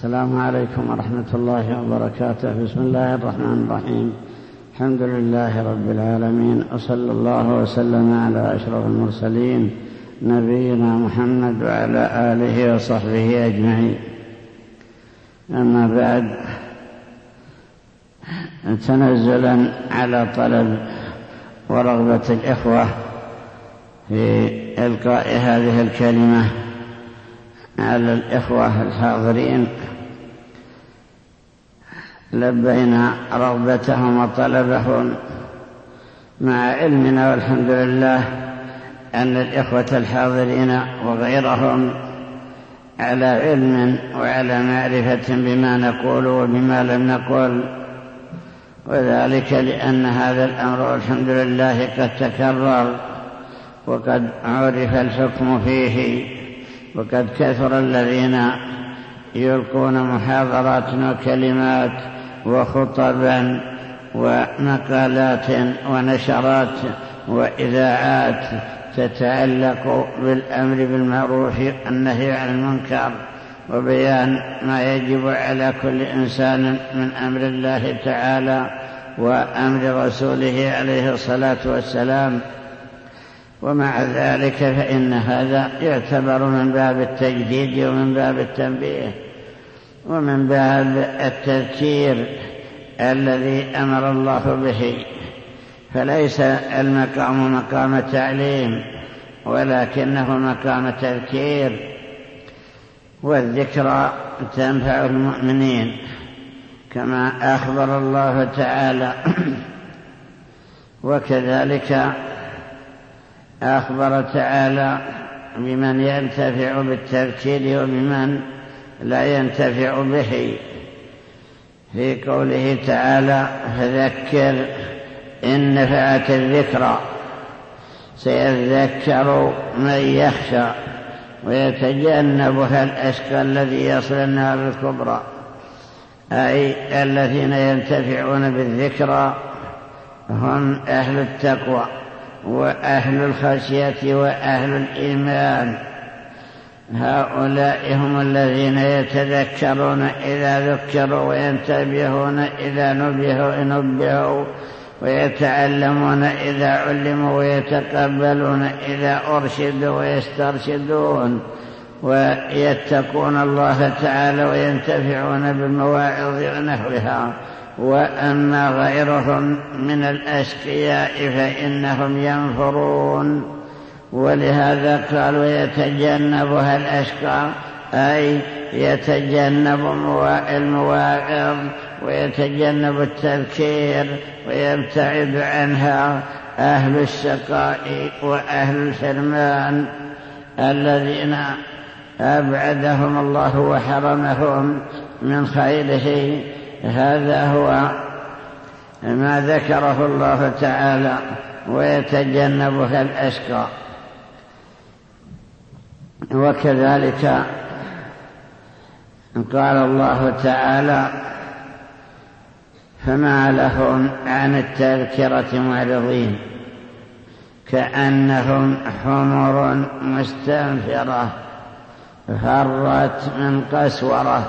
السلام عليكم ورحمة الله وبركاته. بسم الله الرحمن الرحيم. الحمد لله رب العالمين، وصلى الله وسلم على أشرف المرسلين نبينا محمد وعلى آله وصحبه أجمعين. أما بعد، تنزلا على طلب ورغبة الإخوة في إلقاء هذه الكلمة على الإخوة الحاضرين، لبينا رغبتهم وطلبهم مع علمنا والحمد لله أن الإخوة الحاضرين وغيرهم على علم وعلى معرفة بما نقول وبما لم نقل، وذلك لأن هذا الأمر والحمد لله قد تكرر وقد عرف الحكم فيه، وقد كثر الذين يلقون محاضرات وكلمات وخطبا ومقالات ونشرات وإذاعات تتعلق بالأمر بالمعروف والنهي عن المنكر وبيان ما يجب على كل إنسان من أمر الله تعالى وأمر رسوله عليه الصلاة والسلام. ومع ذلك فإن هذا يعتبر من باب التجديد ومن باب التنبيه ومن باب التذكير الذي أمر الله به، فليس المقام مقام تعليم ولكنه مقام تذكير، والذكرى تنفع المؤمنين كما أخبر الله تعالى. وكذلك أخبر تعالى بمن ينتفع بالتذكير وبمن لا ينتفع به في قوله تعالى: فذكر إن نفعت الذكرى سيذكر من يخشى ويتجنبها الأشقى الذي يصل النار الكبرى، أي الذين ينتفعون بالذكرى هم أهل التقوى وأهل الخشية وأهل الإيمان. هؤلاء هم الذين يتذكرون إذا ذكروا وينتبهون إذا نبهوا ويتعلمون إذا علموا ويتقبلون إذا أرشدوا ويسترشدون ويتقون الله تعالى وينتفعون بالمواعظ ونحوها. وأما غيرهم من الأشقياء فإنهم ينفرون، ولهذا قالوا يتجنبها الأشقى، أي يتجنب المواعظ ويتجنب التذكير ويبتعد عنها أهل الشقاء وأهل الحرمان الذين أبعدهم الله وحرمهم من خيره. هذا هو ما ذكره الله تعالى: ويتجنبها الأشقى. وكذلك قال الله تعالى: فما لهم عن التذكرة معرضين كأنهم حمر مستنفرة فرت من قسورة.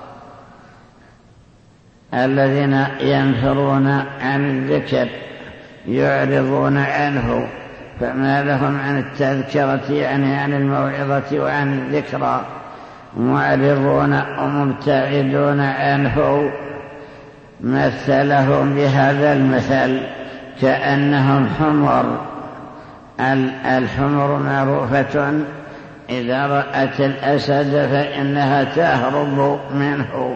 الذين ينفرون عن الذكر يعرضون عنه، فما لهم عن التذكرة يعني عن الموعظة وعن الذكرى معرضون ومبتعدون عنه. مثلهم بهذا المثل كأنهم حمر. الحمر معروفة إذا رأت الأسد فإنها تهرب منه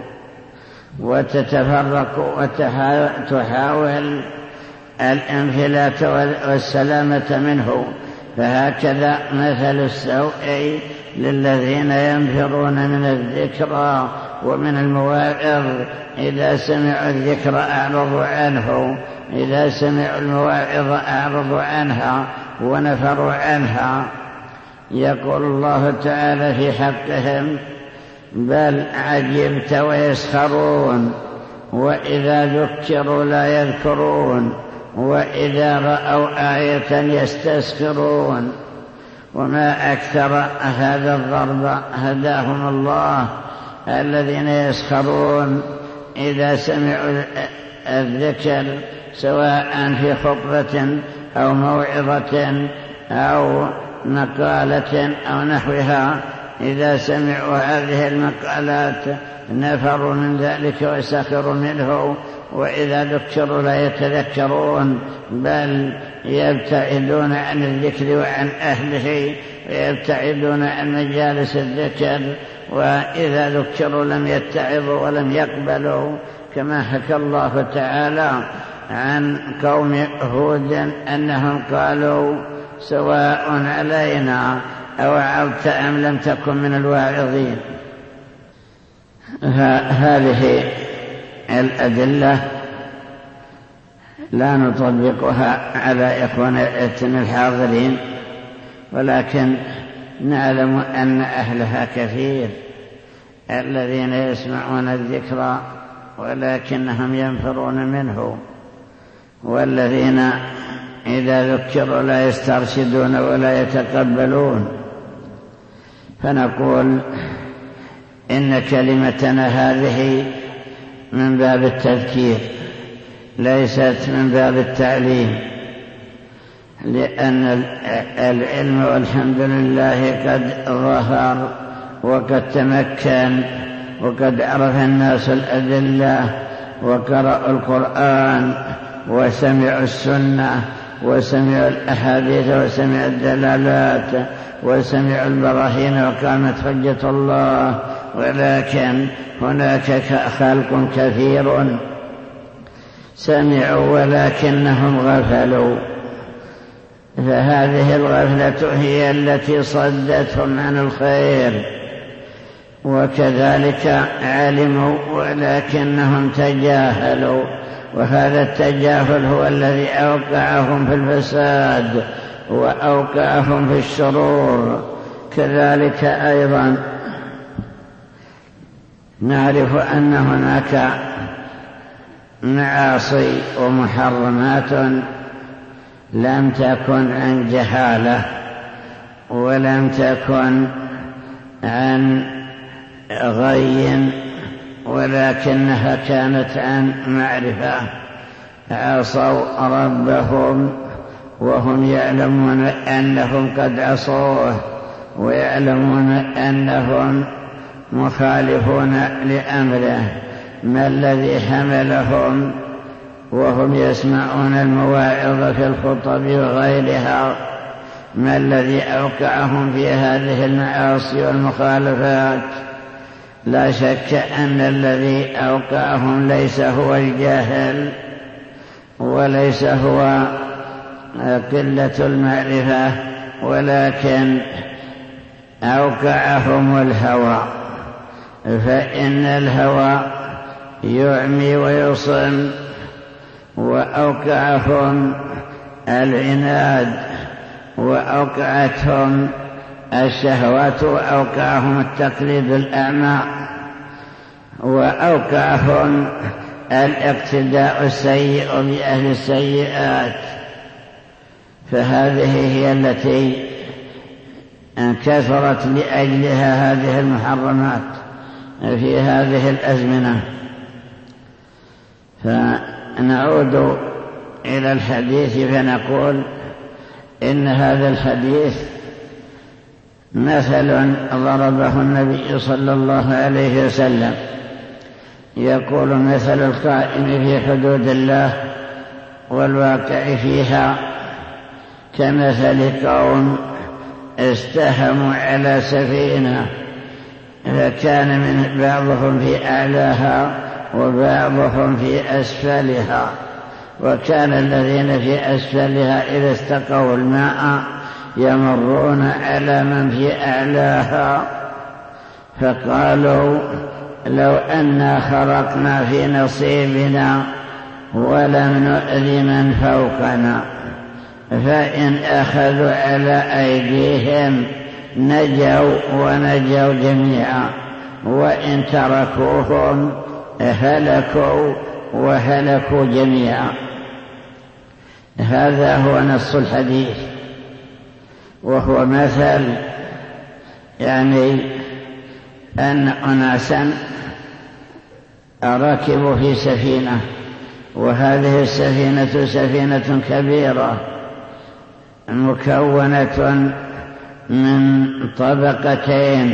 وتتفرق وتحاول الانفلات والسلامة منه. فهكذا مثل السوء للذين ينفرون من الذكرى ومن المواعظ، إذا سمعوا الذكر أعرضوا عنه، إذا سمعوا المواعظ أعرضوا عنها ونفروا عنها. يقول الله تعالى في حقهم: بل عجبت ويسخرون، وإذا ذكروا لا يذكرون، وإذا رأوا آية يستسخرون. وما أكثر هذا الضرب هداهم الله الذين يسخرون إذا سمعوا الذكر سواء في خطبة أو موعظة أو مقالة أو نحوها، إذا سمعوا هذه المقالات نفروا من ذلك وسخروا منه، وإذا ذكروا لا يتذكرون بل يبتعدون عن الذكر وعن أهله ويبتعدون عن مجالس الذكر، وإذا ذكروا لم يتعظوا ولم يقبلوا، كما حكى الله تعالى عن قوم هود أنهم قالوا سواء علينا أوعظت أم لم تكن من الواعظين. هذه الأدلة لا نطبقها على إخواننا الحاضرين، ولكن نعلم أن أهلها كثير الذين يسمعون الذكر ولكنهم ينفرون منه، والذين إذا ذكروا لا يسترشدون ولا يتقبلون. فنقول إن كلمتنا هذه من باب التذكير ليست من باب التعليم، لأن العلم والحمد لله قد ظهر وقد تمكن، وقد عرف الناس الأدلة وقرأوا القرآن وسمعوا السنة وسمعوا الأحاديث وسمعوا الدلالات وسمعوا البراهين وقامت حجة الله، ولكن هناك خلق كثير سمعوا ولكنهم غفلوا، فهذه الغفلة هي التي صدتهم عن الخير، وكذلك علموا ولكنهم تجاهلوا، وهذا التجاهل هو الذي أوقعهم في الفساد وأوقعهم في الشرور. كذلك أيضا نعرف أن هناك معاصي ومحرمات لم تكن عن جهالة ولم تكن عن غي، ولكنها كانت عن معرفة، عصوا ربهم وهم يعلمون أنهم قد عصوه ويعلمون أنهم مخالفون لأمره. ما الذي حملهم وهم يسمعون المواعظ في الخطب وغيرها؟ ما الذي أوقعهم في هذه المعاصي والمخالفات؟ لا شك أن الذي أوقعهم ليس هو الجاهل وليس هو قلة المعرفة، ولكن أوقعهم الهوى، فإن الهوى يعمي ويصم، وأوقعهم العناد وأوقعتهم الشهوات وأوقعهم التقليد الأعمى وأوقعهم الاقتداء السيء بأهل السيئات. فهذه هي التي كثرت لأجلها هذه المحرمات في هذه الأزمنة. فنعود إلى الحديث فنقول إن هذا الحديث مثل ضربه النبي صلى الله عليه وسلم، يقول مثل القائم في حدود الله والواقع فيها كمثل قوم استهموا على سفينة، فكان من بعضهم في أعلاها وبعضهم في أسفلها، وكان الذين في أسفلها إذا استقوا الماء يمرون على من في أعلاها، فقالوا لو أنا خرقنا في نصيبنا ولم نؤذي من فوقنا، فإن أخذوا على أيديهم نجوا ونجوا جميعا، وإن تركوهم هلكوا وهلكوا جميعا. هذا هو نص الحديث، وهو مثل يعني أن أناسا ركبوا في سفينة، وهذه السفينة سفينة كبيرة مكونة من طبقتين،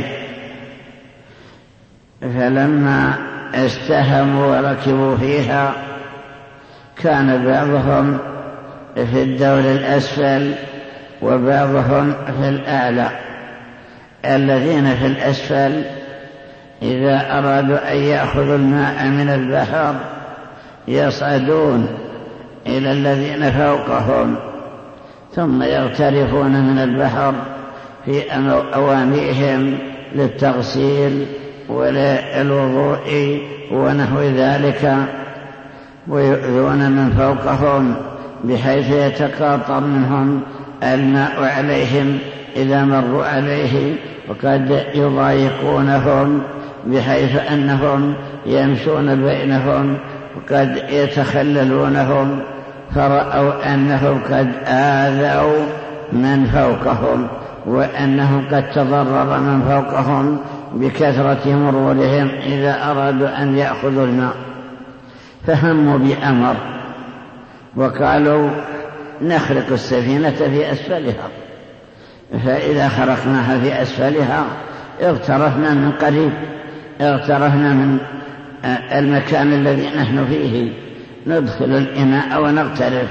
فلما استهموا وركبوا فيها كان بعضهم في الدور الأسفل وبعضهم في الأعلى. الذين في الأسفل إذا أرادوا أن يأخذوا الماء من البحر يصعدون إلى الذين فوقهم ثم يغترفون من البحر في أوانيهم للتغسيل وللوضوء ونحو ذلك، ويؤذون من فوقهم بحيث يتقاطر منهم الماء عليهم إذا مروا عليه، وقد يضايقونهم بحيث أنهم يمشون بينهم وقد يتخللونهم، فرأوا أنهم قد آذوا من فوقهم وأنهم قد تضرر من فوقهم بكثرة مرورهم إذا أرادوا أن يأخذوا الماء، فهموا بأمر وقالوا نخرق السفينة في أسفلها، فإذا خرقناها في أسفلها اغترفنا من قريب، اغترفنا من المكان الذي نحن فيه، ندخل الإناء ونغترف.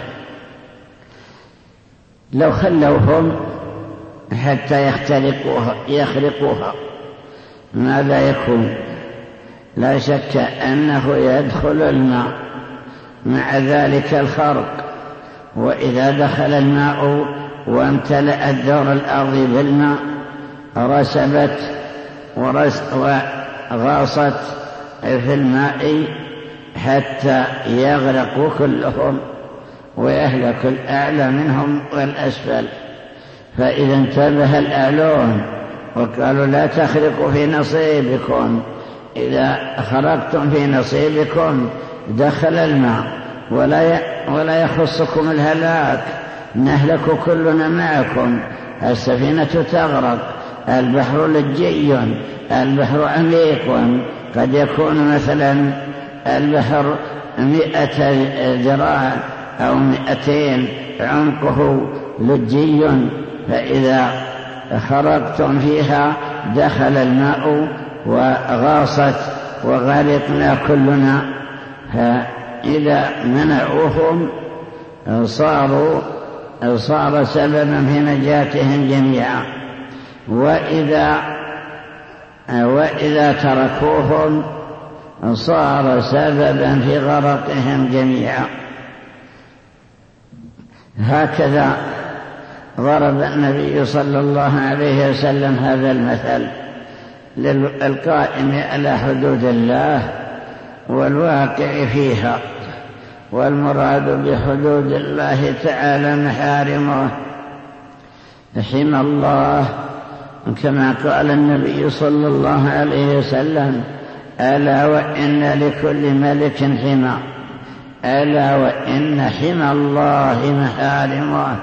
لو خلوهم حتى يخرقوها ماذا يكون؟ لا شك أنه يدخل الماء مع ذلك الخرق، وإذا دخل الماء وامتلأ الدور الأرضي بالماء رسبت وغاصت في الماء حتى يغرقوا كلهم ويهلك الأعلى منهم والأسفل. فإذا انتبه الأعلون وقالوا لا تخرقوا في نصيبكم، إذا خرقتم في نصيبكم دخل الماء ولا يخصكم الهلاك، نهلك كلنا معكم، السفينة تغرق، البحر لجي، البحر عميق، قد يكون مثلا البحر 100 ذراع أو 200 عمقه لجي، فإذا خرقتم فيها دخل الماء وغاصت وغرقنا كلنا. فإذا منعوهم صار سببا في نجاتهم جميعا، وإذا تركوهم صار سببا في غرقهم جميعا. هكذا ضرب النبي صلى الله عليه وسلم هذا المثل للقائم على حدود الله والواقع فيها، والمراد بحدود الله تعالى محارمه، حمى الله، كما قال النبي صلى الله عليه وسلم ألا وإن لكل ملك حمى، ألا وإن حمى الله محارمه،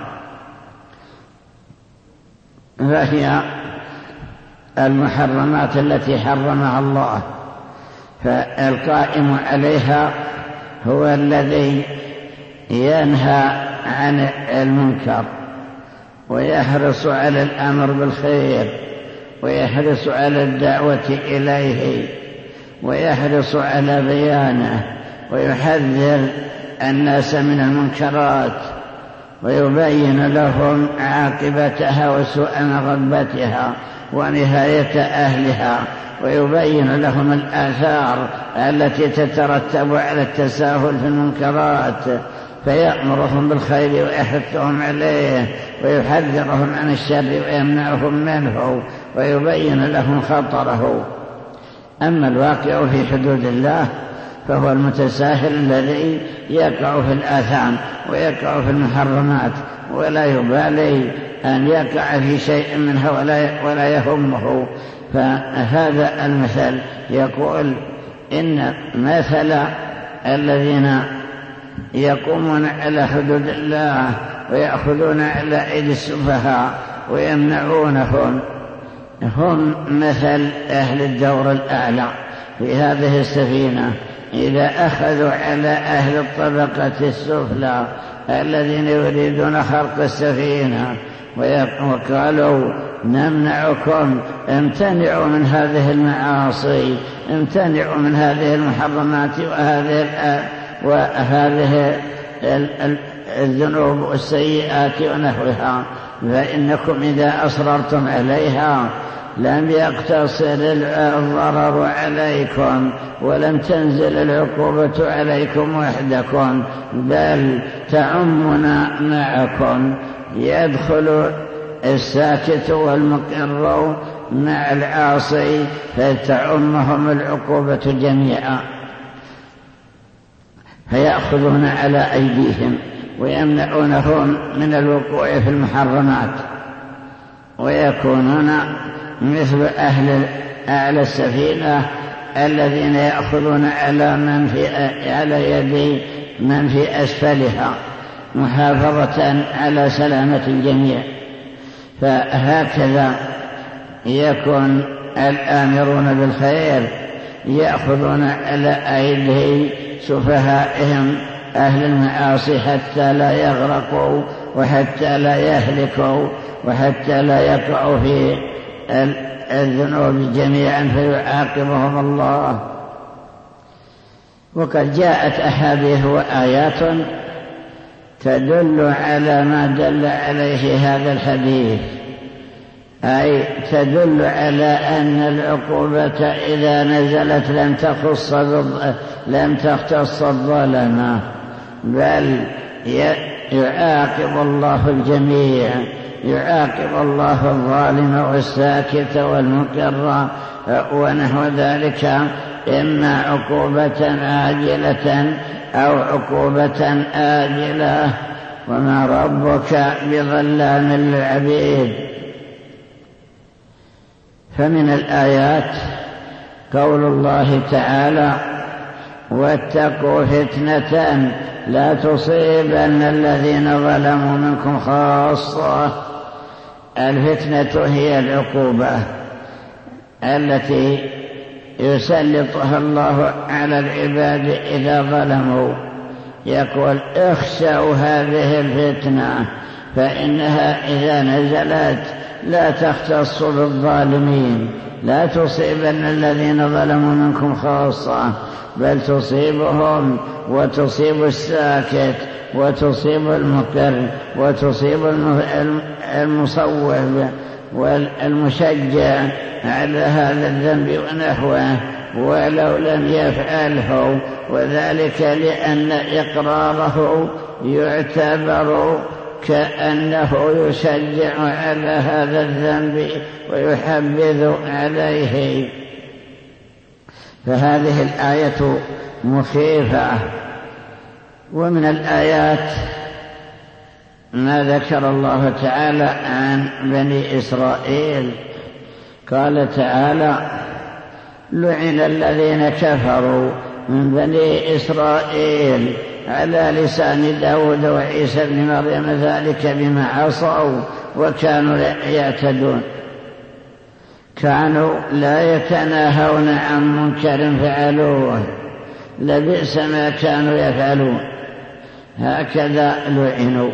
فهي المحرمات التي حرمها الله، فالقائم عليها هو الذي ينهى عن المنكر ويحرص على الأمر بالخير ويحرص على الدعوة إليه ويحرص على بيانه ويحذر الناس من المنكرات ويبين لهم عاقبتها وسوء مغبتها ونهاية أهلها، ويبين لهم الآثار التي تترتب على التساهل في المنكرات، فيأمرهم بالخير ويحثهم عليه ويحذرهم عن الشر ويمنعهم منه ويبين لهم خطره. أما الواقع في حدود الله فهو المتساهل الذي يقع في الآثام ويقع في المحرمات ولا يبالي أن يقع في شيء منها ولا يهمه. فهذا المثل يقول إن مثل الذين يقومون على حدود الله ويأخذون على أيدي السفهاء ويمنعونهم هم مثل أهل الدور الأعلى في هذه السفينة، إذا أخذوا على أهل الطبقة السفلى الذين يريدون خرق السفينة وقالوا نمنعكم، امتنعوا من هذه المعاصي، امتنعوا من هذه المحرمات وهذه الذنوب والسيئات ونحوها، فإنكم إذا أصررتم عليها لم يقتصر الضرر عليكم ولم تنزل العقوبة عليكم وحدكم، بل تعمنا معكم، يدخل الساكت والمقر مع العاصي فتعمهم العقوبة جميعا، فيأخذون على أيديهم ويمنعونهم من الوقوع في المحرمات، ويكونون مثل أعلى السفينة الذين يأخذون على يد من في أسفلها محافظة على سلامة الجميع. فهكذا يكون الآمرون بالخير يأخذون على أيدي سفهائهم أهل المعاصي حتى لا يغرقوا وحتى لا يهلكوا وحتى لا يقعوا في الذنوب جميعا فيعاقبهم الله. وقد جاءت أحاديث وآيات تدل على ما دل عليه هذا الحديث، أي تدل على أن العقوبة إذا نزلت لم تختص الظلمة، بل يعاقب الله الجميع، يعاقب الله الظالم والساكت والمقر ونحو ذلك، إما عقوبة عاجلة أو عقوبة آجلة، وما ربك بظلام للعبيد. فمن الآيات قول الله تعالى واتقوا فتنة لا تصيبن الذين ظلموا منكم خاصة. الفتنة هي العقوبة التي يسلطها الله على العباد إذا ظلموا، يقول اخشوا هذه الفتنة فإنها إذا نزلت لا تختص بالظالمين، لا تصيبن الذين ظلموا منكم خاصة، بل تصيبهم وتصيب الساكت وتصيب المقر وتصيب المصوب والمشجع على هذا الذنب ونحوه ولو لم يفعله، وذلك لأن إقراره يعتبر كأنه يشجع على هذا الذنب ويحبذ عليه. فهذه الآية مخيفة. ومن الآيات ما ذكر الله تعالى عن بني إسرائيل، قال تعالى لعن الذين كفروا من بني إسرائيل على لسان داود وعيسى بن مريم ذلك بما عصوا وكانوا يعتدون، كانوا لا يتناهون عن منكر فعلوه لبئس ما كانوا يفعلون، هكذا لعنوا.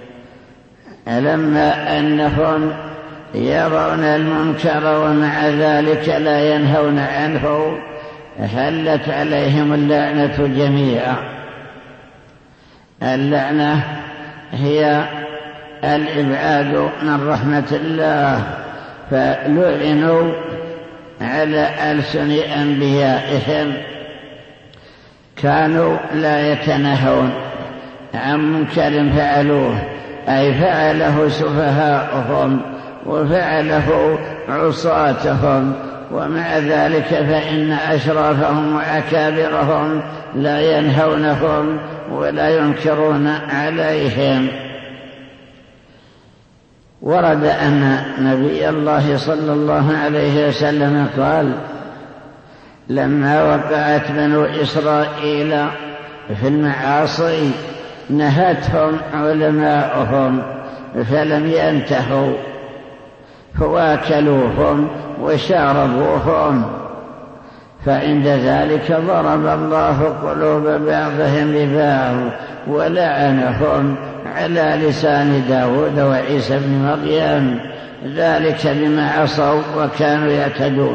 لما أنهم يرون المنكر ومع ذلك لا ينهون عنه حلت عليهم اللعنة جميعا. اللعنة هي الإبعاد من رحمة الله، فلعنوا على ألسن أنبيائهم، كانوا لا يتناهون عن منكر فعلوه، أي فعله سفهاؤهم وفعله عصاتهم، ومع ذلك فإن أشرافهم وأكابرهم لا ينهونهم ولا ينكرون عليهم. ورد أن نبي الله صلى الله عليه وسلم قال لما وقعت بنو إسرائيل في المعاصي نهتهم علماؤهم فلم ينتهوا، فواكلوهم وشاربوهم، فعند ذلك ضرب الله قلوب بعضهم ببعض ولعنهم على لسان داود وعيسى بن مريم، ذلك بما عصوا وكانوا يعتدون.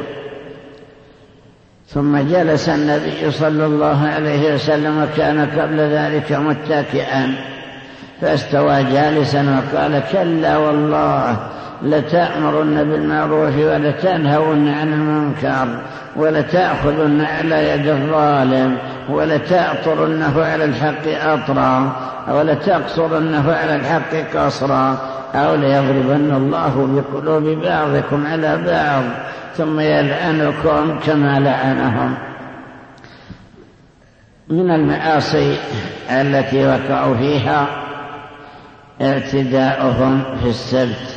ثم جلس النبي صلى الله عليه وسلم وكان قبل ذلك متكئا، فاستوى جالسا وقال: كلا والله لتأمرن بالمعروف ولتنهون عن المنكر ولتأخذن على يد الظالم ولتأطرنه على الحق أطرا ولتقصرنه على الحق قصرا أو ليضربن الله بقلوب بعضكم على بعض ثم يلعنكم كما لعنهم. من المعاصي التي وقعوا فيها اعتداؤهم في السبت،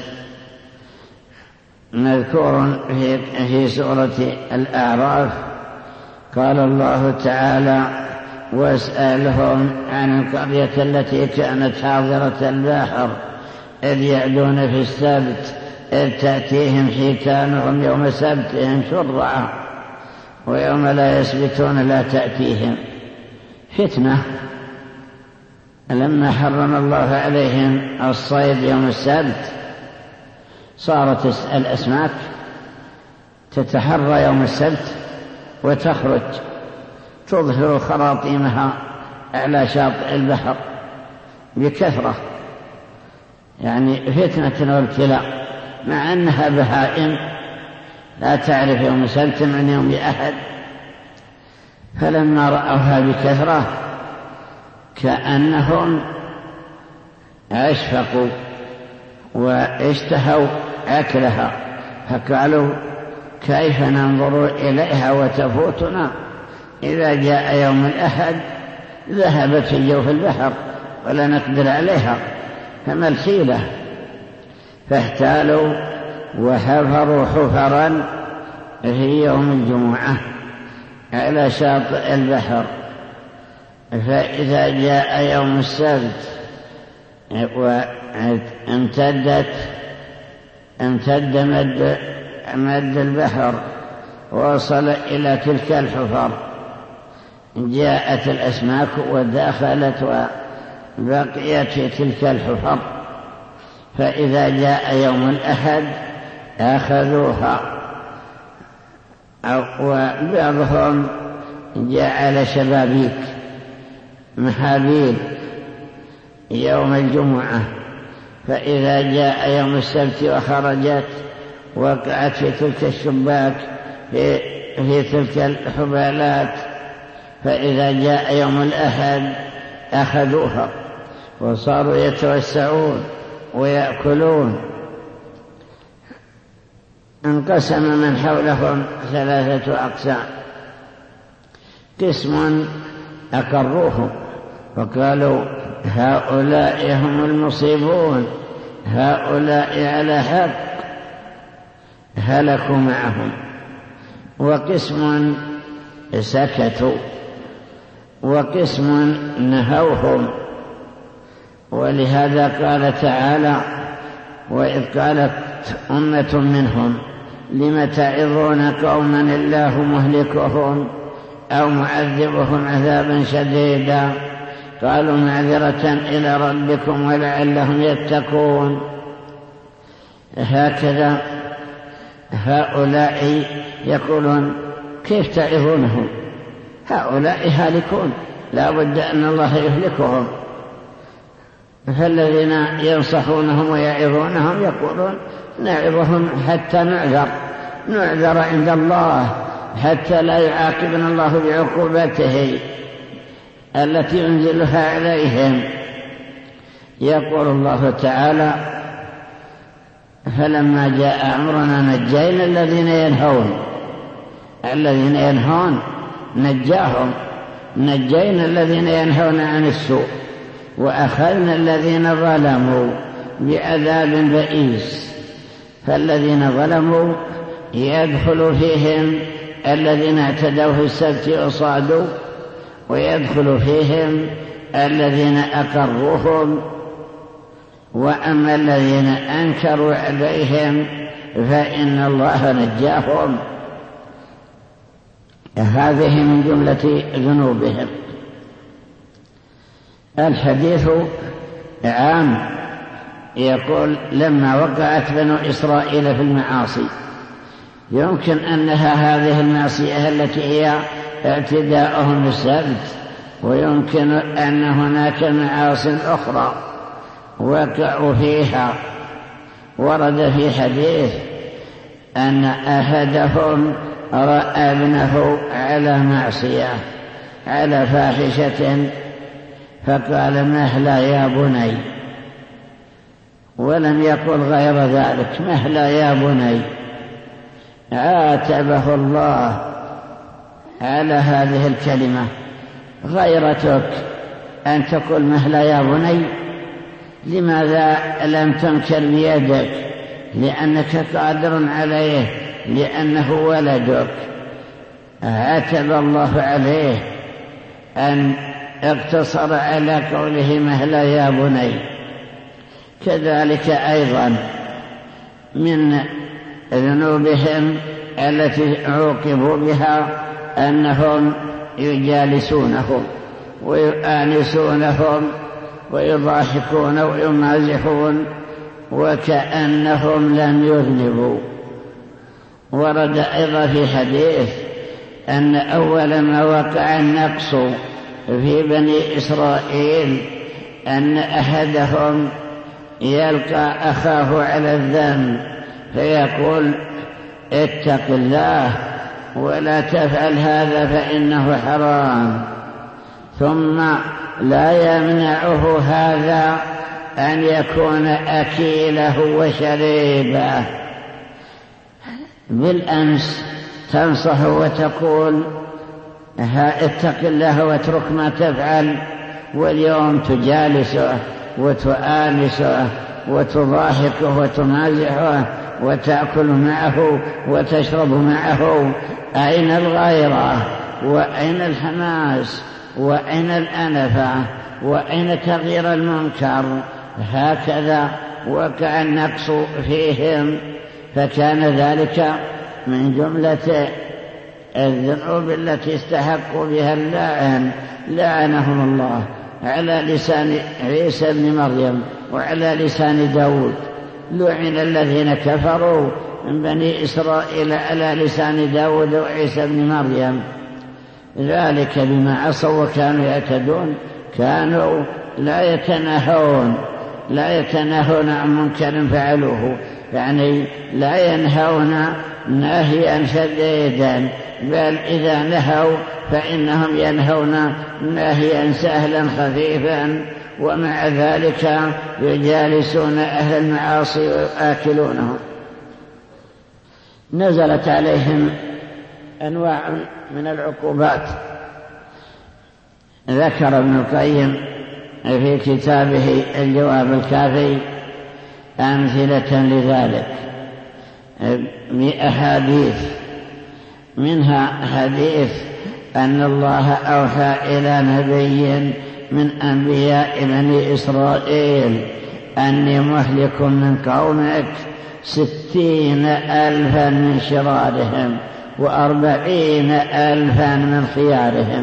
مذكور في سورة الأعراف. قال الله تعالى: واسألهم عن القرية التي كانت حاضرة البحر إذ يعدون في السبت إذ تأتيهم حيتانهم يوم سبتهم شرعا ويوم لا يسبتون لا تأتيهم. فتنة لما حرم الله عليهم الصيد يوم السبت صارت الأسماك تتحرى يوم السبت وتخرج تظهر خراطيمها على شاطئ البحر بكثرة، يعني فتنة وابتلاء، مع أنها بهائم لا تعرف يوم سبت من يوم أحد. فلما رأوها بكثرة كأنهم أشفقوا واشتهوا أكلها، فقالوا: كيف ننظر إليها وتفوتنا؟ إذا جاء يوم الأحد ذهبت في جوف البحر ولا نقدر عليها، فما الحيلة؟ فاحتالوا وحفروا حفرا في يوم الجمعة على شاطئ البحر، فإذا جاء يوم السبت امتد مد البحر ووصل إلى تلك الحفر، جاءت الأسماك ودخلت وبقيت في تلك الحفر، فإذا جاء يوم الأحد أخذوها. وبعضهم جعل شبابيك محابيل يوم الجمعة، فإذا جاء يوم السبت وخرجت وقعت في تلك الشباك في تلك الحبالات، فإذا جاء يوم الأحد أخذوها وصاروا يتوسعون ويأكلون. انقسم من حولهم ثلاثة أقسام: قسم أقروهم وقالوا: هؤلاء هم المصيبون، هؤلاء على حق، هلكوا معهم. وقسم سكتوا، وقسم نهوهم. ولهذا قال تعالى: وإذ قالت أمة منهم لم تعظون قوما الله مهلكهم أو معذبهم عذابا شديدا قالوا معذرة إلى ربكم ولعلهم يتقون. هكذا هؤلاء يقولون: كيف تعظونهم؟ هؤلاء هالكون، لا بد أن الله يهلكهم. فالذين ينصحونهم ويعظونهم يقولون: نعظهم حتى نعذر عند الله، حتى لا يعاقبنا الله بعقوبته التي ينزلها عليهم. يقول الله تعالى: فلما جاء أمرنا نجينا الذين ينهون نجاهم، نجينا الذين ينهون عن السوء وأخذنا الذين ظلموا بعذاب بئيس. فالذين ظلموا يدخل فيهم الذين اعتدوا في السبت وصادوا، ويدخل فيهم الذين أقروهم. وأما الذين أنكروا عليهم فإن الله نجاهم. هذه من جملة ذنوبهم. الحديث عام، يقول لما وقعت بنو إسرائيل في المعاصي يمكن أنها هذه المعصية التي هي اعتداءهم بالسبت، ويمكن أن هناك معاصي أخرى وقعوا فيها. ورد في حديث أن أحدهم رأى ابنه على معصية على فاحشة فقال مهلا يا بني، ولم يقل غير ذلك، مهلا يا بني. عاتبه الله على هذه الكلمة. غيرتك أن تقول مهلا يا بني؟ لماذا لم تنكر بيدك؟ لأنك قادر عليه، لأنه ولدك. عاتب الله عليه أن اقتصر على قوله مهلا يا بني. كذلك أيضا من ذنوبهم التي عوقبوا بها أنهم يجالسونهم ويؤانسونهم ويضاحكون ويمازحون وكأنهم لم يذنبوا. ورد أيضا في حديث أن أول ما وقع النقص في بني إسرائيل أن أحدهم يلقى أخاه على الذنب فيقول اتق الله ولا تفعل هذا فإنه حرام، ثم لا يمنعه هذا أن يكون أكيله وشريبه. بالأمس تنصح وتقول اتق الله واترك ما تفعل، واليوم تجالسه وتؤانسه وتضاحكه وتمازحه وتأكل معه وتشرب معه. أين الغيرة وأين الحماس وأين الأنفة وأين تغيير المنكر؟ هكذا وقع النقص فيهم، فكان ذلك من جملة الذنوب التي استحقوا بها اللعن. لعنهم الله على لسان عيسى بن مريم وعلى لسان داود. لعن الذين كفروا من بني إسرائيل على لسان داود وعيسى بن مريم، ذلك بما عصوا وكانوا يعتدون. كانوا لا يتناهون عن منكر فعلوه، يعني لا ينهون نهيا شديدا، بل إذا نهوا فإنهم ينهون نهيا سهلا خفيفا، ومع ذلك يجالسون أهل المعاصي ويآكلونهم. نزلت عليهم أنواع من العقوبات. ذكر ابن القيم في كتابه الجواب الكافي أمثلة لذلك بأحاديث، منها حديث أن الله أوحى إلى نبي من أنبياء بني إسرائيل أني مهلك من قومك 60,000 من شرارهم 40,000 من خيارهم.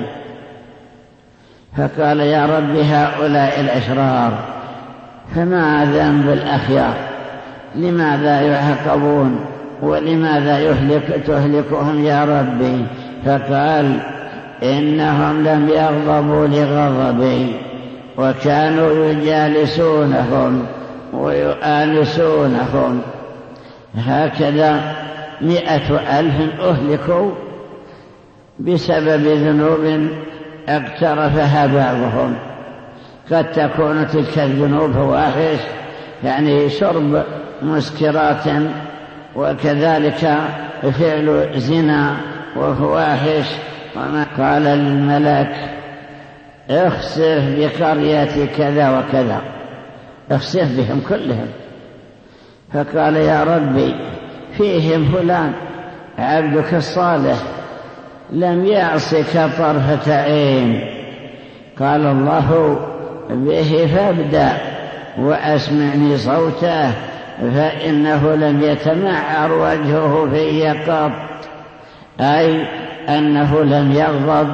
فقال يا رب هؤلاء الأشرار فما ذنب الأخيار؟ لماذا يعاقبون ولماذا تهلكهم يا ربي؟ فقال إنهم لم يغضبوا لغضبي وكانوا يجالسونهم ويؤانسونهم. هكذا 100,000 أهلكوا بسبب ذنوب اقترفها بعضهم. قد تكون تلك الذنوب فواحش، يعني شرب مسكرات، وكذلك فعل زنا وفواحش. وما قال للملك اخسف بقرية كذا وكذا، اخسف بهم كلهم. فقال يا ربي فيهم فلان عبدك الصالح لم يعصك طرفة عين. قال الله به فابدأ وأسمعني صوته فإنه لم يتمعر وجهه في قط، أي أنه لم يغضب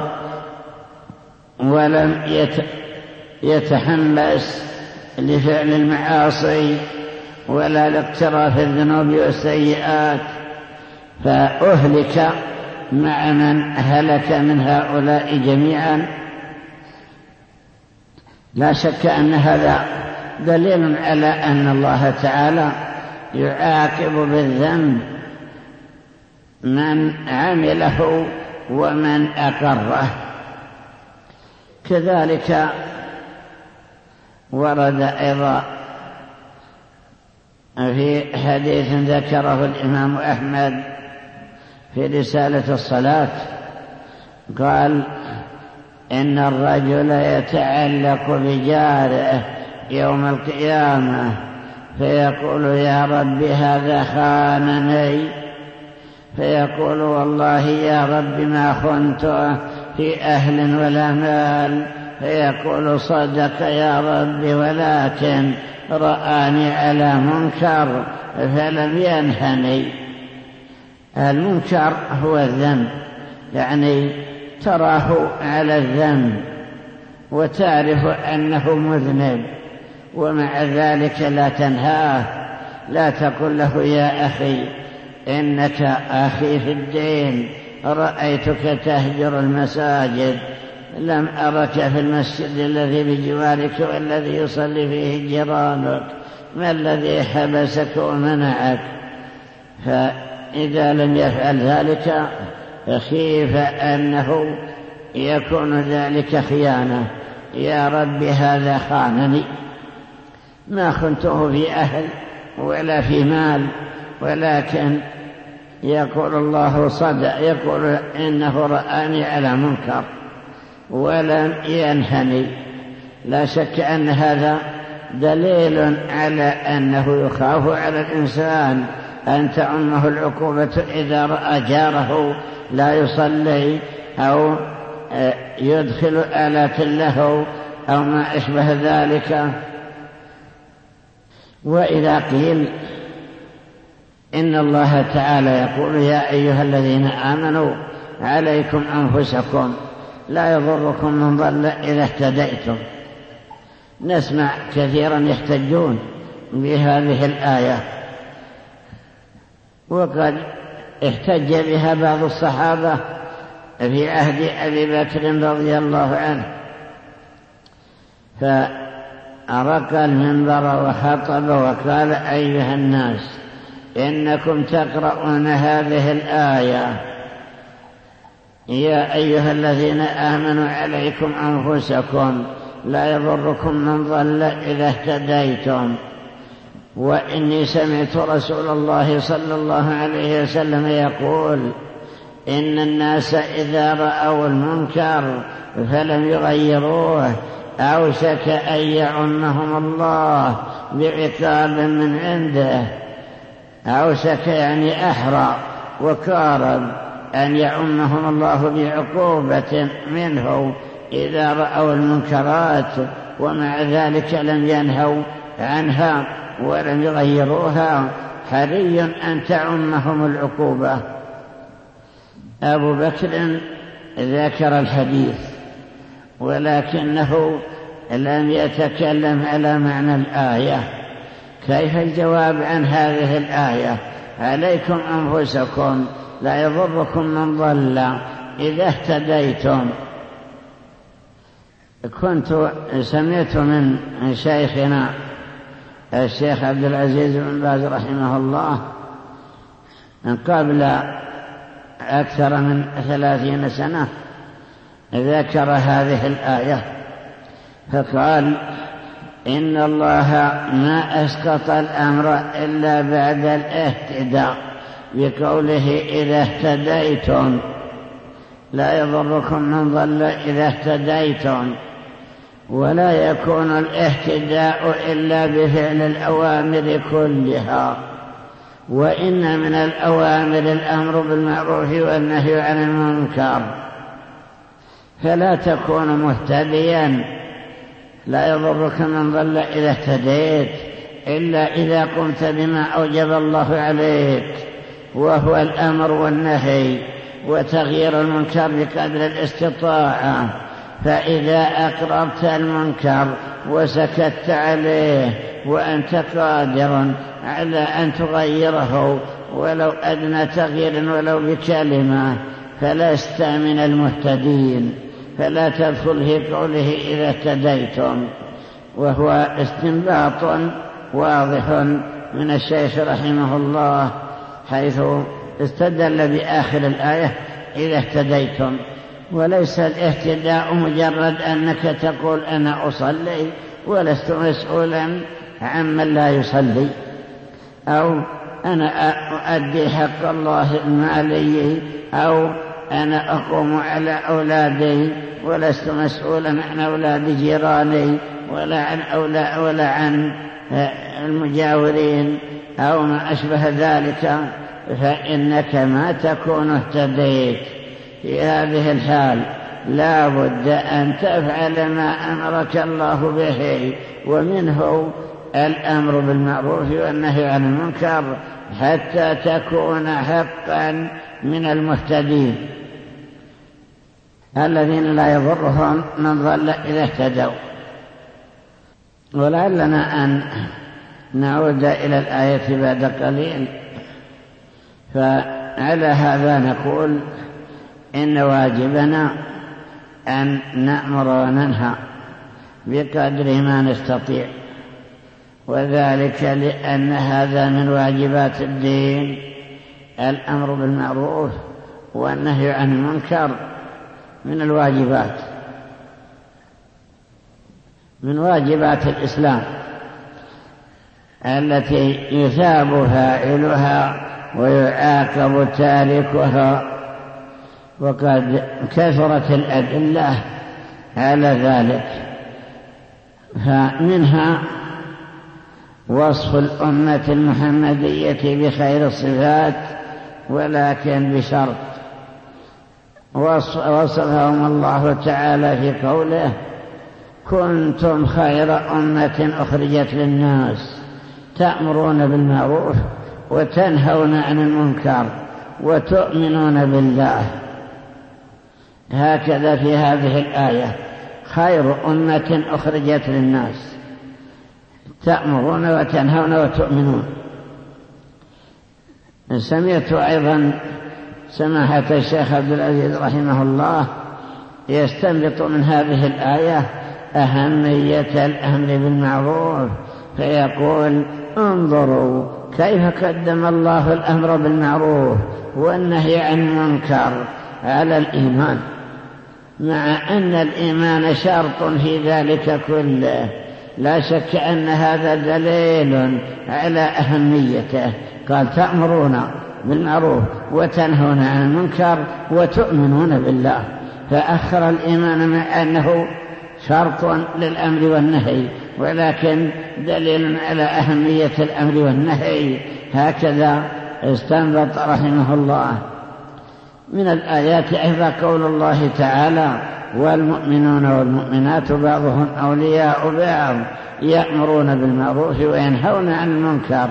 ولم يتحمس لفعل المعاصي ولا لاقتراف الذنوب والسيئات، فأهلك مع من هلك من هؤلاء جميعا. لا شك أن هذا دليل على أن الله تعالى يعاقب بالذنب من عمله ومن أقره. كذلك ورد أيضا في حديث ذكره الإمام أحمد في رسالة الصلاة، قال: إن الرجل يتعلق بجاره يوم القيامة فيقول: يا رب هذا خانني، فيقول: والله يا رب ما خنت في أهل ولا مال، فيقول: صدق يا رب ولكن رآني على منكر فلم ينهني. المنكر هو الذنب، يعني تراه على الذنب وتعرف أنه مذنب ومع ذلك لا تنهاه، لا تقول له: يا أخي إنك أخي في الدين، رأيتك تهجر المساجد، لم أرك في المسجد الذي بجوارك والذي يصلي فيه جيرانك، ما الذي حبسك ومنعك؟ فإذا لم يفعل ذلك خيف أنه يكون ذلك خيانة. يا رب هذا خانني، ما خنته في أهل ولا في مال، ولكن يقول الله صدق، يقول إنه رآني على منكر ولم ينهني. لا شك أن هذا دليل على أنه يخاف على الإنسان أن تعمه العقوبة إذا رأى جاره لا يصلي أو يدخل آلات له أو ما أشبه ذلك. وإذا قيل إن الله تعالى يقول: يا أيها الذين آمنوا عليكم أنفسكم لا يضركم من ضل إذا اهتديتم، نسمع كثيرا يحتجون بهذه الآية، وقد احتج بها بعض الصحابة في عهد أبي بكر رضي الله عنه، فأرقى المنبر وخطب وقال: أيها الناس إنكم تقرؤون هذه الآية: يا أيها الذين آمنوا عليكم أنفسكم لا يضركم من ضل إذا اهتديتم، وإني سمعت رسول الله صلى الله عليه وسلم يقول: إن الناس إذا رأوا المنكر فلم يغيروه أوشك أن يعمهم الله بعقاب من عنده. أوشك يعني أحرى وكارب أن يعمهم الله بعقوبة منه إذا رأوا المنكرات ومع ذلك لم ينهوا عنها ولم يغيروها، حري أن تعمهم العقوبة. أبو بكر ذكر الحديث ولكنه لم يتكلم على معنى الآية. كيف الجواب عن هذه الآية: عليكم أنفسكم لا يضركم من ضل إذا اهتديتم؟ كنت سمعت من شيخنا الشيخ عبد العزيز بن باز رحمه الله قبل أكثر من 30 سنة ذكر هذه الآية فقال: إن الله ما أسقط الأمر إلا بعد الاهتداء، بقوله: إذا اهتديتم لا يضركم من ضل إذا اهتديتم. ولا يكون الاهتداء إلا بفعل الأوامر كلها، وإن من الأوامر الأمر بالمعروف والنهي عن المنكر، فلا تكون مهتديا لا يضرك من ضل إذا اهتديت إلا إذا قمت بما أوجب الله عليك، وهو الأمر والنهي وتغيير المنكر بقدر الاستطاعة. فإذا أقررت المنكر وسكت عليه وأنت قادر على أن تغيره ولو أدنى تغيير ولو بكلمة، فلست من المهتدين. فلا تدخل في قوله إذا اهتديتم، وهو استنباط واضح من الشيخ رحمه الله، حيث استدل بآخر الآية إذا اهتديتم. وليس الاهتداء مجرد أنك تقول أنا أصلي ولست مسؤولا عمن لا يصلي، أو أنا أؤدي حق الله المالي، أو أنا أقوم على أولادي ولست مسؤولا عن أولاد جيراني ولا عن المجاورين أو ما أشبه ذلك، فإنك ما تكون اهتديت. في هذه الحال لا بد أن تفعل ما أمرك الله به، ومنه الأمر بالمعروف والنهي عن المنكر، حتى تكون حقا من المهتدين الذين لا يضرهم من ضل إذا اهتدوا. ولعلنا أن نعود إلى الآية بعد قليل. فعلى هذا نقول إن واجبنا أن نأمر وننهى بقدر ما نستطيع، وذلك لأن هذا من واجبات الدين، الأمر بالمعروف والنهي عن المنكر من الواجبات، من واجبات الإسلام التي يثاب فاعلها ويعاقب تاركها، وقد كثرت الأدلة على ذلك. فمنها وصف الأمة المحمدية بخير الصفات، ولكن بشرط، وصفهم الله تعالى في قوله كنتم خير أمة أخرجت للناس تأمرون بالمعروف وتنهون عن المنكر وتؤمنون بالله. هكذا في هذه الآية خير أمة أخرجت للناس، تأمرون وتنهون وتؤمنون. سمعت أيضا سماحة الشيخ عبد العزيز رحمه الله يستنبط من هذه الآية أهمية الأمر بالمعروف، فيقول انظروا كيف قدم الله الأمر بالمعروف والنهي عن المنكر على الإيمان، مع أن الإيمان شرط في ذلك كله. لا شك أن هذا دليل على أهميته. قال تأمرون بالمعروف وتنهون عن المنكر وتؤمنون بالله، فأخر الإيمان مع أنه شرط للأمر والنهي، ولكن دليل على أهمية الأمر والنهي. هكذا استنبط رحمه الله. من الآيات أيضا قول الله تعالى والمؤمنون والمؤمنات بعضهم أولياء بعض يأمرون بالمعروف وينهون عن المنكر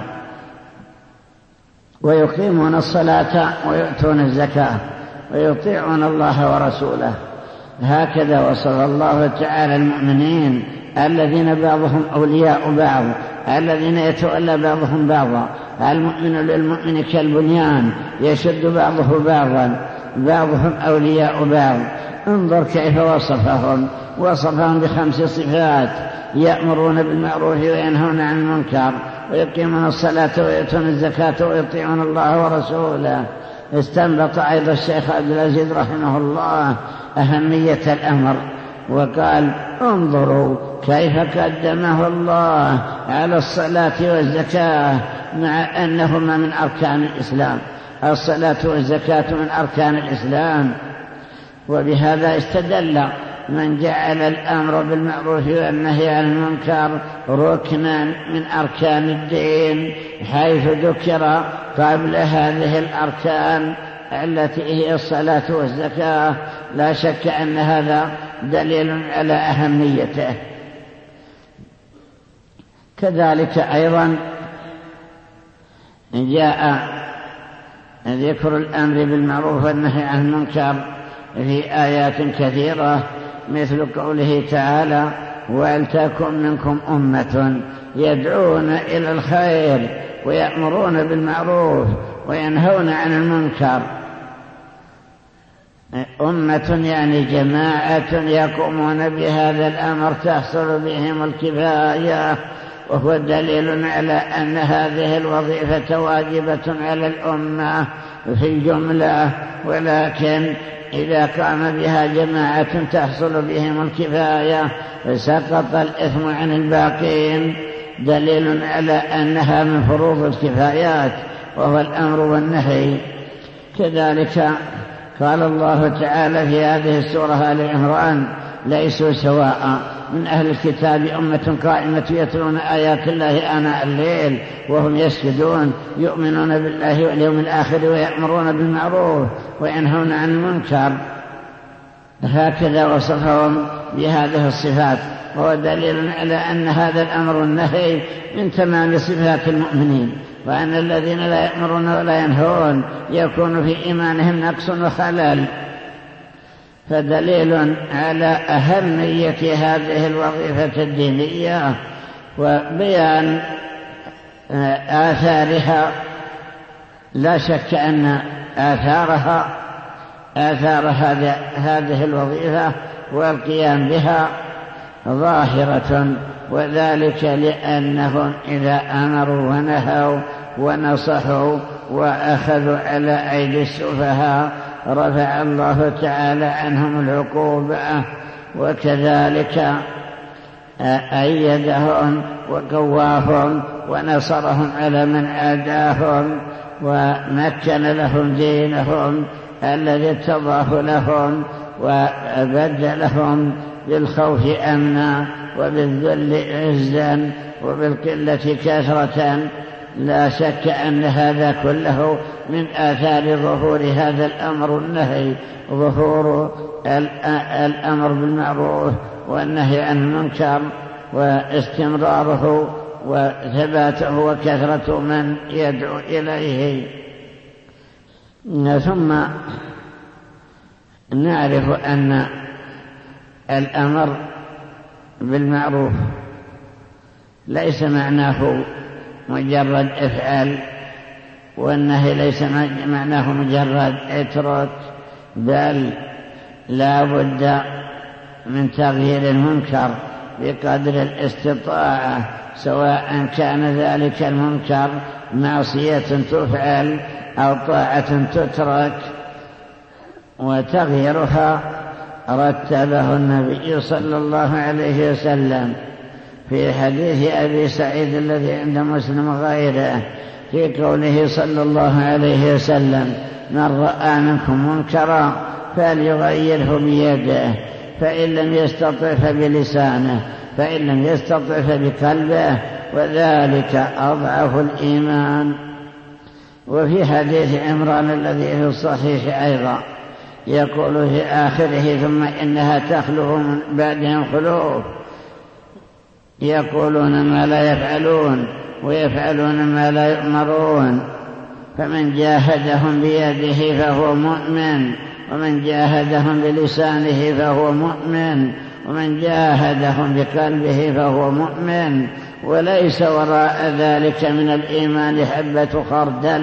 ويقيمون الصلاة ويؤتون الزكاة ويطيعون الله ورسوله. هكذا وصف الله تعالى المؤمنين الذين بعضهم أولياء بعض، الذين يتولى بعضهم بعضا. المؤمن للمؤمن كالبنيان يشد بعضه بعضا، بعضهم أولياء بعض. انظر كيف وصفهم ب5 صفات: يأمرون بالمعروف وينهون عن المنكر ويقيمون الصلاة ويؤتون الزكاة ويطيعون الله ورسوله. استنبط أيضا الشيخ عبد العزيز رحمه الله أهمية الأمر، وقال انظروا كيف قدمه الله على الصلاة والزكاة، مع أنهما من أركان الإسلام. الصلاة والزكاة من أركان الإسلام. وبهذا استدل من جعل الأمر بالمعروف والنهي عن المنكر ركنا من أركان الدين، حيث ذكر قبل هذه الأركان التي هي الصلاة والزكاة. لا شك أن هذا دليل على أهميته. كذلك أيضا جاء ذكر الأمر بالمعروف والنهي عن المنكر في آيات كثيرة، مثل قوله تعالى: ولتكن منكم أمة يدعون إلى الخير ويأمرون بالمعروف وينهون عن المنكر. أمة يعني جماعة يقومون بهذا الأمر تحصل بهم الكفاية، وهو دليل على أن هذه الوظيفة واجبة على الأمة في الجملة، ولكن إذا قام بها جماعة تحصل بهم الكفاية فسقط الإثم عن الباقين، دليل على أنها من فروض الكفايات وهو الأمر والنهي. كذلك قال الله تعالى في هذه السورة آل عمران: ليسوا سواء من أهل الكتاب أمة قائمة يتلون آيات الله آناء الليل وهم يسجدون يؤمنون بالله واليوم الآخر ويأمرون بالمعروف وينهون عن المنكر. هكذا وصفهم بهذه الصفات، وهو دليل على أن هذا الأمر والنهي من تمام صفات المؤمنين، وأن الذين لا يأمرون ولا ينهون يكون في إيمانهم نقص وخلل. فدليل على أهمية هذه الوظيفة الدينية وبيان آثارها. لا شك أن آثار هذه الوظيفة والقيام بها ظاهرة، وذلك لأنهم إذا أمروا ونهوا ونصحوا وأخذوا على أيدي السفهاء رفع الله تعالى عنهم العقوبة، وكذلك أيدهم وقواهم ونصرهم على من عاداهم، ومكن لهم دينهم الذي ارتضاه لهم، وبدلهم بالخوف أمنا وبالذل عزا وبالقلة كثرة. لا شك أن هذا كله من آثار ظهور هذا الأمر والنهي، ظهور الأمر بالمعروف والنهي عن المنكر واستمراره وثباته وكثرة من يدعو إليه. ثم نعرف أن الأمر بالمعروف ليس معناه مجرد افعل، والنهي ليس معناه مجرد اترك، بل لا بد من تغيير المنكر بقدر الاستطاعة، سواء كان ذلك المنكر معصية تفعل أو طاعة تترك. وتغييرها رتبه النبي صلى الله عليه وسلم في حديث أبي سعيد الذي عند مسلم وغيره، في قوله صلى الله عليه وسلم: من رأى منكم منكرا فليغيره بيده، فإن لم يستطع فبلسانه، فإن لم يستطع فبقلبه، وذلك أضعف الإيمان. وفي حديث عمران الذي في الصحيح أيضا يقول في آخره: ثم إنها تخلف من بعدهم خلوف يقولون ما لا يفعلون ويفعلون ما لا يؤمرون، فمن جاهدهم بيده فهو مؤمن، ومن جاهدهم بلسانه فهو مؤمن، ومن جاهدهم بقلبه فهو مؤمن، وليس وراء ذلك من الإيمان حبة خردل.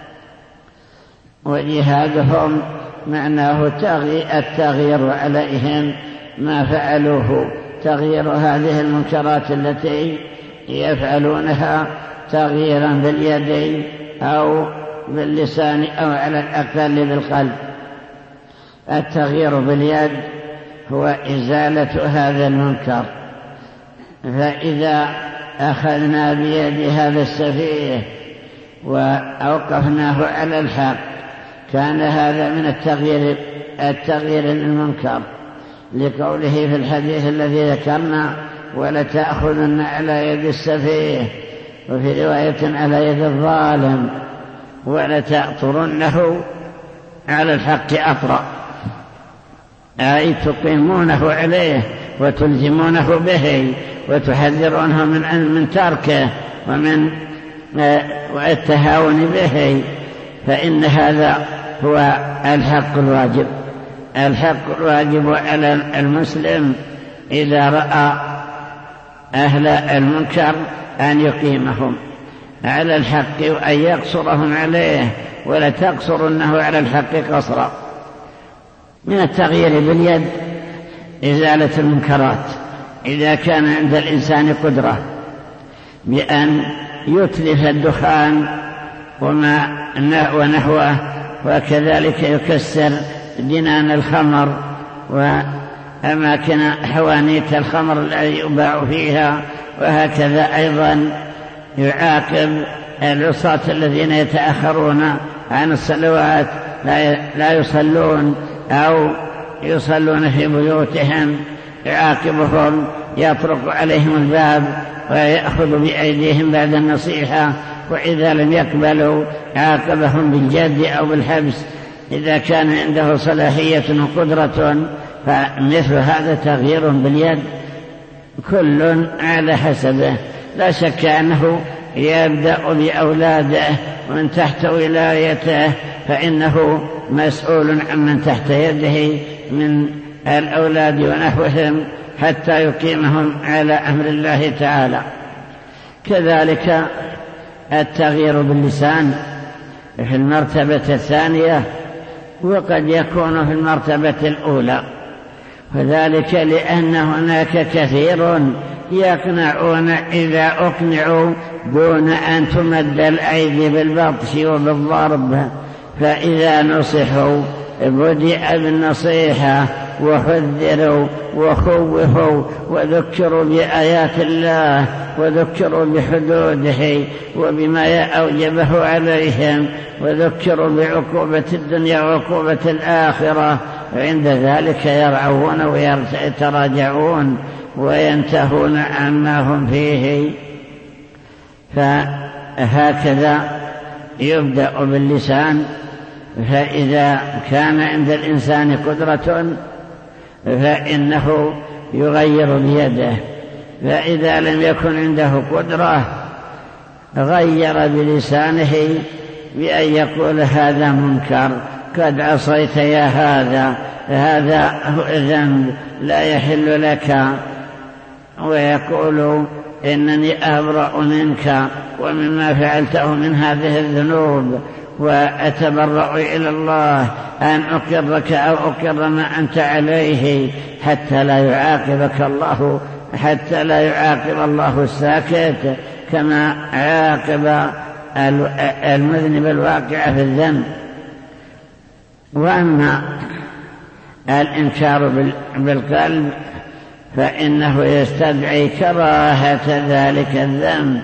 وجهادهم معناه التغيير عليهم ما فعلوه، تغيير هذه المنكرات التي يفعلونها تغييرا باليد أو باللسان أو على الأقل بالقلب. التغيير باليد هو إزالة هذا المنكر، فإذا أخذنا بيد هذا السفيه وأوقفناه على الحق كان هذا من التغيير للمنكر، لقوله في الحديث الذي ذكرنا: ولتأخذن على يد السفيه، وفي رواية على يد الظالم، ولتأطرنه على الحق أطرا، أي تقيمونه عليه وتلزمونه به وتحذرونه من تركه ومن التهاون به، فإن هذا هو الحق الواجب. الحق الواجب على المسلم إذا رأى أهل المنكر أن يقيمهم على الحق وأن يقصرهم عليه، ولا تقصرنه على الحق قصرا. من التغيير باليد إزالة المنكرات، إذا كان عند الإنسان قدرة بأن يتلف الدخان ونحوه، وكذلك يكسر جنان الخمر وأماكن حوانيت الخمر التي يباع فيها، وهكذا أيضا يعاقب العصاة الذين يتأخرون عن الصلوات لا يصلون أو يصلون في بيوتهم، يعاقبهم، يطرق عليهم الباب ويأخذ بأيديهم بعد النصيحة، وإذا لم يقبلوا عاقبهم بالجد أو بالحبس إذا كان عنده صلاحية وقدرة. فمثل هذا تغيير باليد، كل على حسبه. لا شك أنه يبدأ بأولاده ومن تحت ولايته، فإنه مسؤول عمن تحت يده من الأولاد ونحوهم حتى يقيمهم على أمر الله تعالى. كذلك التغيير باللسان في المرتبة الثانية، وقد يكون في المرتبة الأولى، وذلك لأن هناك كثير يقنعون إذا أقنعوا دون أن تمد الأيدي بالبطش وبالضرب، فإذا نصحوا بدأ بالنصيحة وحذروا وخوفوا وذكروا بآيات الله وذكروا بحدوده وبما أوجبه عليهم، وذكروا بعقوبة الدنيا وعقوبة الآخرة، وعند ذلك يرعون ويتراجعون وينتهون عما هم فيه. فهكذا يبدأ باللسان، فإذا كان عند الإنسان قدرة فإنه يغير بيده، فإذا لم يكن عنده قدرة غير بلسانه بأن يقول هذا منكر، قد عصيت يا هذا ذنب لا يحل لك، ويقول إنني أبرأ منك ومما فعلته من هذه الذنوب، وأتبرأ إلى الله أن أقرك أو أقر ما أنت عليه، حتى لا يعاقب الله الساكت كما عاقب المذنب الواقع في الذنب. وأما الإنكار بالقلب فإنه يستدعي كراهة ذلك الذنب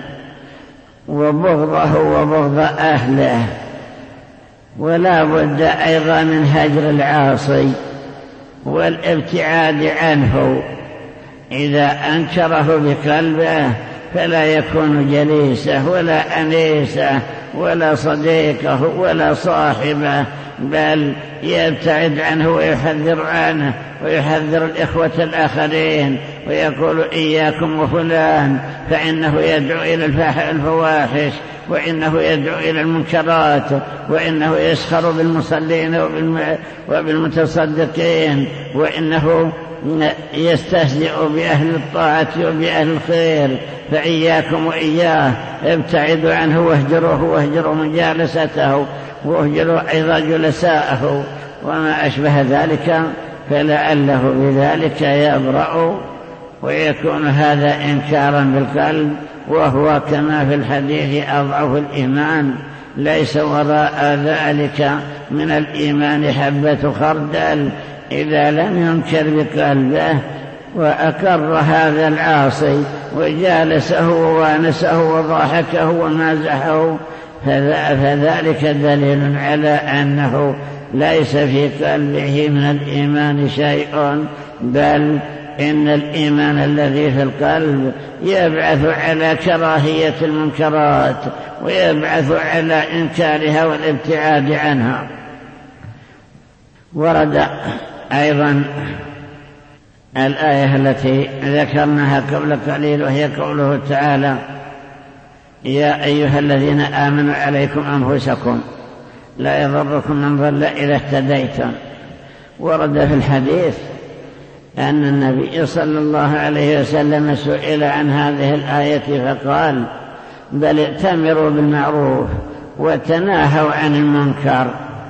وبغضه وبغض أهله، ولا بد أيضا من هجر العاصي والابتعاد عنه. إذا أنكره بقلبه فلا يكون جليسه ولا أنيسه ولا صديقه ولا صاحبه، بل يبتعد عنه ويحذر عنه ويحذر الإخوة الآخرين ويقول إياكم وفلان، فإنه يدعو إلى الفواحش، وإنه يدعو إلى المنكرات، وإنه يسخر بالمصلين وبالمتصدقين، وإنه يستهزئ بأهل الطاعة وبأهل الخير، فإياكم وإياه ابتعدوا عنه واهجروه واهجروا مجالسته واهجروا أيضا جلساءه وما أشبه ذلك، فلعله بذلك يبرأ ويكون هذا إنكارا بالقلب، وهو كما في الحديث أضعف الإيمان، ليس وراء ذلك من الإيمان حبة خردل إذا لم ينكر بقلبه وأقر هذا العاصي وجالسه ووانسه وضاحكه ومازحه، فذلك دليل على أنه ليس في قلبه من الإيمان شيء، بل إن الإيمان الذي في القلب يبعث على كراهية المنكرات ويبعث على إنكارها والابتعاد عنها. ورد أيضا الآية التي ذكرناها قبل قليل، وهي قوله تعالى: يا أيها الذين آمنوا عليكم أنفسكم لا يضركم من ضل إذا اهتديتم. ورد في الحديث أن النبي صلى الله عليه وسلم سئل عن هذه الآية فقال: بل ائتمروا بالمعروف وتناهوا عن المنكر،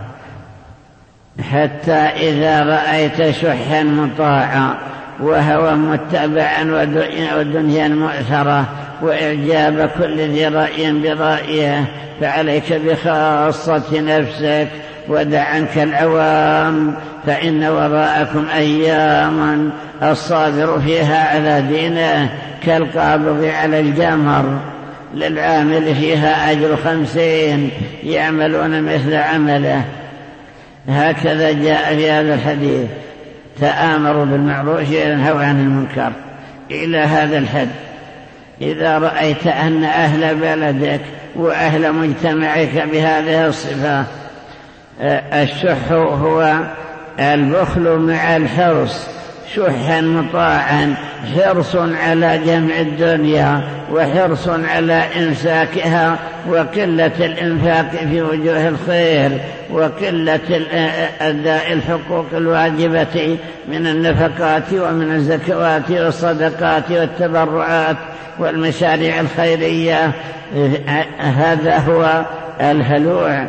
حتى إذا رأيت شحا مطاعا وهوى متبعا ودنيا مؤثرة وإعجاب كل ذي رأي برأيه فعليك بخاصة نفسك ودع عنك العوام، فإن وراءكم أياما الصابر فيها على دينه كالقابض على الجمر، للعامل فيها أجر 50 يعملون مثل عمله. هكذا جاء في هذا الحديث: تآمروا بالمعروف وانهوا عن المنكر، إلى هذا الحد. إذا رأيت أن أهل بلدك وأهل مجتمعك بهذه الصفة، الشح هو البخل مع الحرص، شحا مطاعا، حرص على جمع الدنيا وحرص على إمساكها وقلة الإنفاق في وجوه الخير وقلة أداء الحقوق الواجبة من النفقات ومن الزكوات والصدقات والتبرعات والمشاريع الخيرية. هذا هو الهلوع.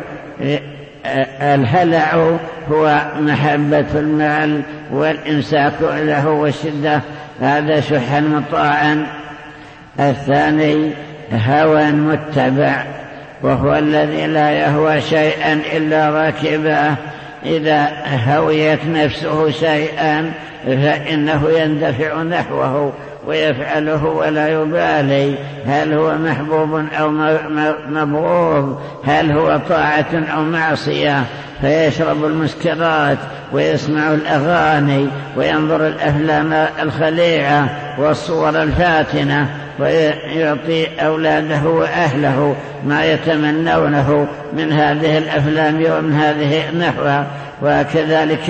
الهلع هو محبة المال والإمساك له والشدة، هذا شحا مطاعا. الثاني هوى متبع، وهو الذي لا يهوى شيئا إلا راكبه. إذا هويت نفسه شيئا فإنه يندفع نحوه ويفعله ولا يبالي هل هو محبوب أو مبغوض، هل هو طاعة أو معصية، فيشرب المسكرات ويسمع الأغاني وينظر الأفلام الخليعة والصور الفاتنة ويعطي أولاده وأهله ما يتمنونه من هذه الأفلام ومن هذه النحو. وكذلك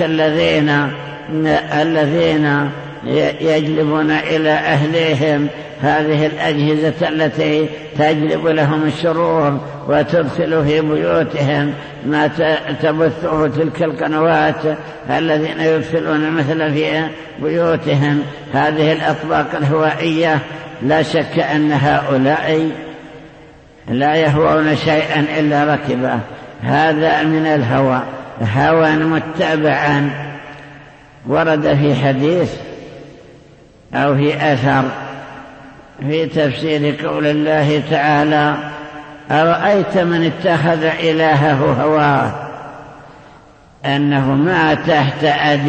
الذين يجلبون إلى أهليهم هذه الأجهزة التي تجلب لهم الشرور وتدخل في بيوتهم ما تبثه تلك القنوات، الذين يدخلون مثل في بيوتهم هذه الأطباق الهوائية. لا شك أن هؤلاء لا يهوون شيئا إلا ركبه. هذا من الهوى، هوى متبعا. ورد في حديث أو في أثر في تفسير قول الله تعالى: أرأيت من اتخذ إلهه هواه، أنه ما تحت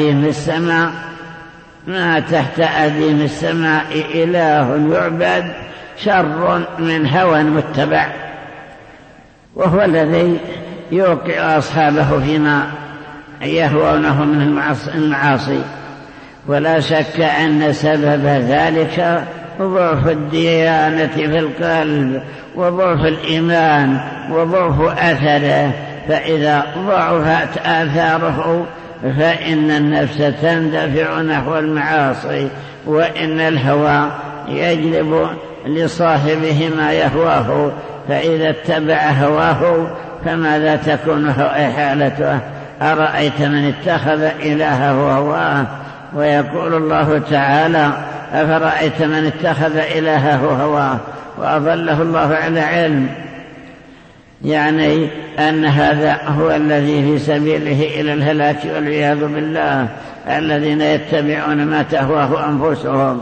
أديم السماء إله يعبد شر من هوى متبع، وهو الذي يوقع أصحابه فيما يهوونه من المعاصي. ولا شك أن سبب ذلك ضعف الديانة في القلب وضعف الإيمان وضعف أثره، فإذا ضعفت آثاره فإن النفس تندفع نحو المعاصي، وإن الهوى يجلب لصاحبه ما يهواه، فإذا اتبع هواه فماذا تكون حالته؟ أرأيت من اتخذ إلهه هواه. ويقول الله تعالى: أفرأيت من اتخذ إلهه هواه وأضله الله على علم، يعني أن هذا هو الذي في سبيله إلى الهلاك والعياذ بالله. الذين يتبعون ما تهواه أنفسهم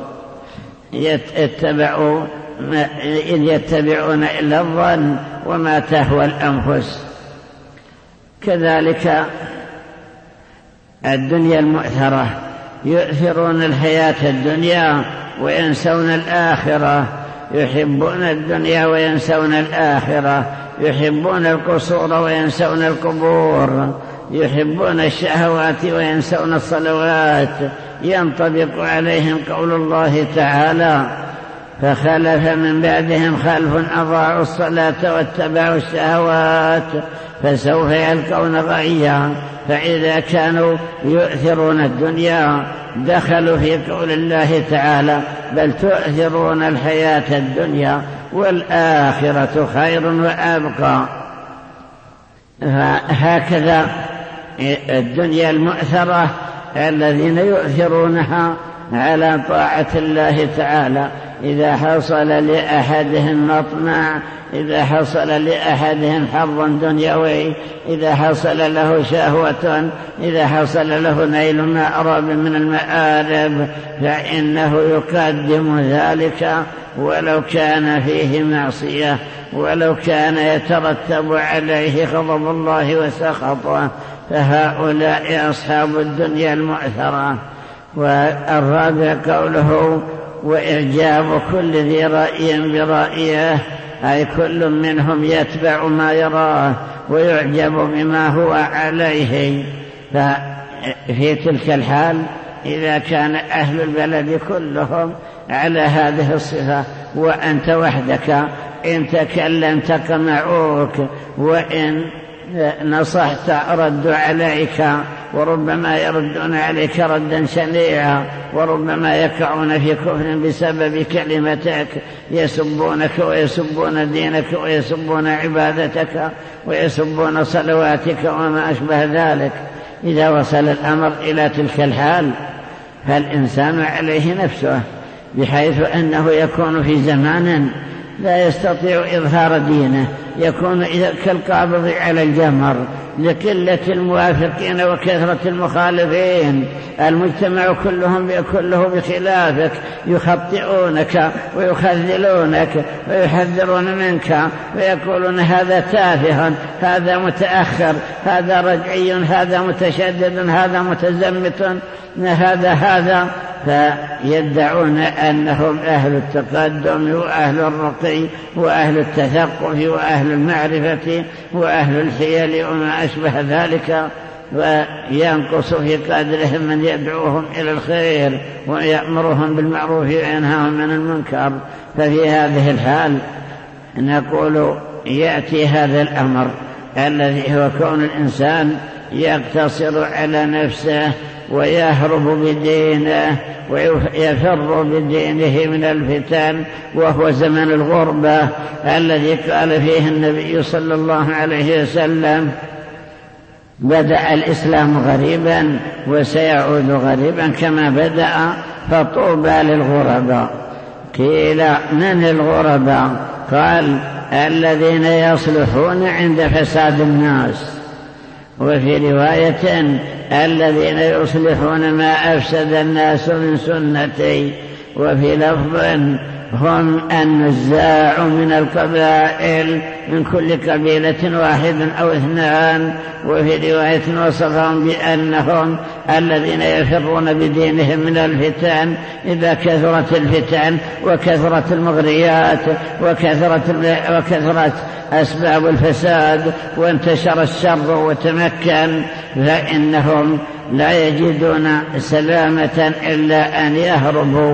إذ يتبعون إلا الظن وما تهوى الأنفس. كذلك الدنيا المؤثرة، يؤثرون الحياة الدنيا وينسون الآخرة، يحبون الدنيا وينسون الآخرة، يحبون القصور وينسون القبور، يحبون الشهوات وينسون الصلوات. ينطبق عليهم قول الله تعالى: فخلف من بعدهم خلف أضاعوا الصلاة واتبعوا الشهوات فسوف يلقون غيا. فإذا كانوا يؤثرون الدنيا دخلوا في قول الله تعالى بل تؤثرون الحياة الدنيا والآخرة خير وأبقى. هكذا الدنيا المؤثرة الذين يؤثرونها على طاعة الله تعالى، إذا حصل لأحدهم مطمع، إذا حصل لأحدهم حظ دنيوي، إذا حصل له شهوة، إذا حصل له نيل مأرب من المآرب، فإنه يقدم ذلك ولو كان فيه معصية، ولو كان يترتب عليه غضب الله وسخطه. فهؤلاء أصحاب الدنيا المؤثرة. والرابع قوله وإعجاب كل ذي رأي برأيه، أي كل منهم يتبع ما يراه ويعجب بما هو عليه. ففي تلك الحال إذا كان أهل البلد كلهم على هذه الصفة وأنت وحدك إن تكلمت قمعوك، وإن نصحت ردوا عليك، وربما يردون عليك ردا شنيعا، وربما يقعون في كفر بسبب كلمتك، يسبونك ويسبون دينك ويسبون عبادتك ويسبون صلواتك وما أشبه ذلك. إذا وصل الأمر إلى تلك الحال فالإنسان عليه نفسه، بحيث أنه يكون في زمان لا يستطيع إظهار دينه، يكون كالقابض على الجمر لقلة الموافقين وكثرة المخالفين. المجتمع كله بخلافك، يخطئونك ويخذلونك ويحذرون منك ويقولون هذا تافه، هذا متأخر، هذا رجعي، هذا متشدد، هذا متزمت، هذا فيدعون أنهم أهل التقدم وأهل الرقي وأهل التثقف وأهل المعرفة وأهل الحيل وما أشبه ذلك، وينقص في قدرهم من يدعوهم إلى الخير ويأمرهم بالمعروف وينهاهم من المنكر. ففي هذه الحال نقول يأتي هذا الأمر الذي هو كون الإنسان يقتصر على نفسه ويهرب بدينه ويفر بدينه من الفتن، وهو زمن الغربة الذي قال فيه النبي صلى الله عليه وسلم بدأ الإسلام غريبا وسيعود غريبا كما بدأ، فطوبى للغرباء. قيل من الغرباء؟ قال الذين يصلحون عند فساد الناس، وفي رواية الذين يصلحون ما أفسد الناس من سنتي، وفي لفظ هم النزاع من القبائل، من كل قبيلة واحد أو اثنان. وفي رواية وصفهم بأنهم الذين يفرون بدينهم من الفتن، إذا كثرت الفتن وكثرت المغريات وكثرت أسباب الفساد وانتشر الشر وتمكن، فإنهم لا يجدون سلامة إلا أن يهربوا.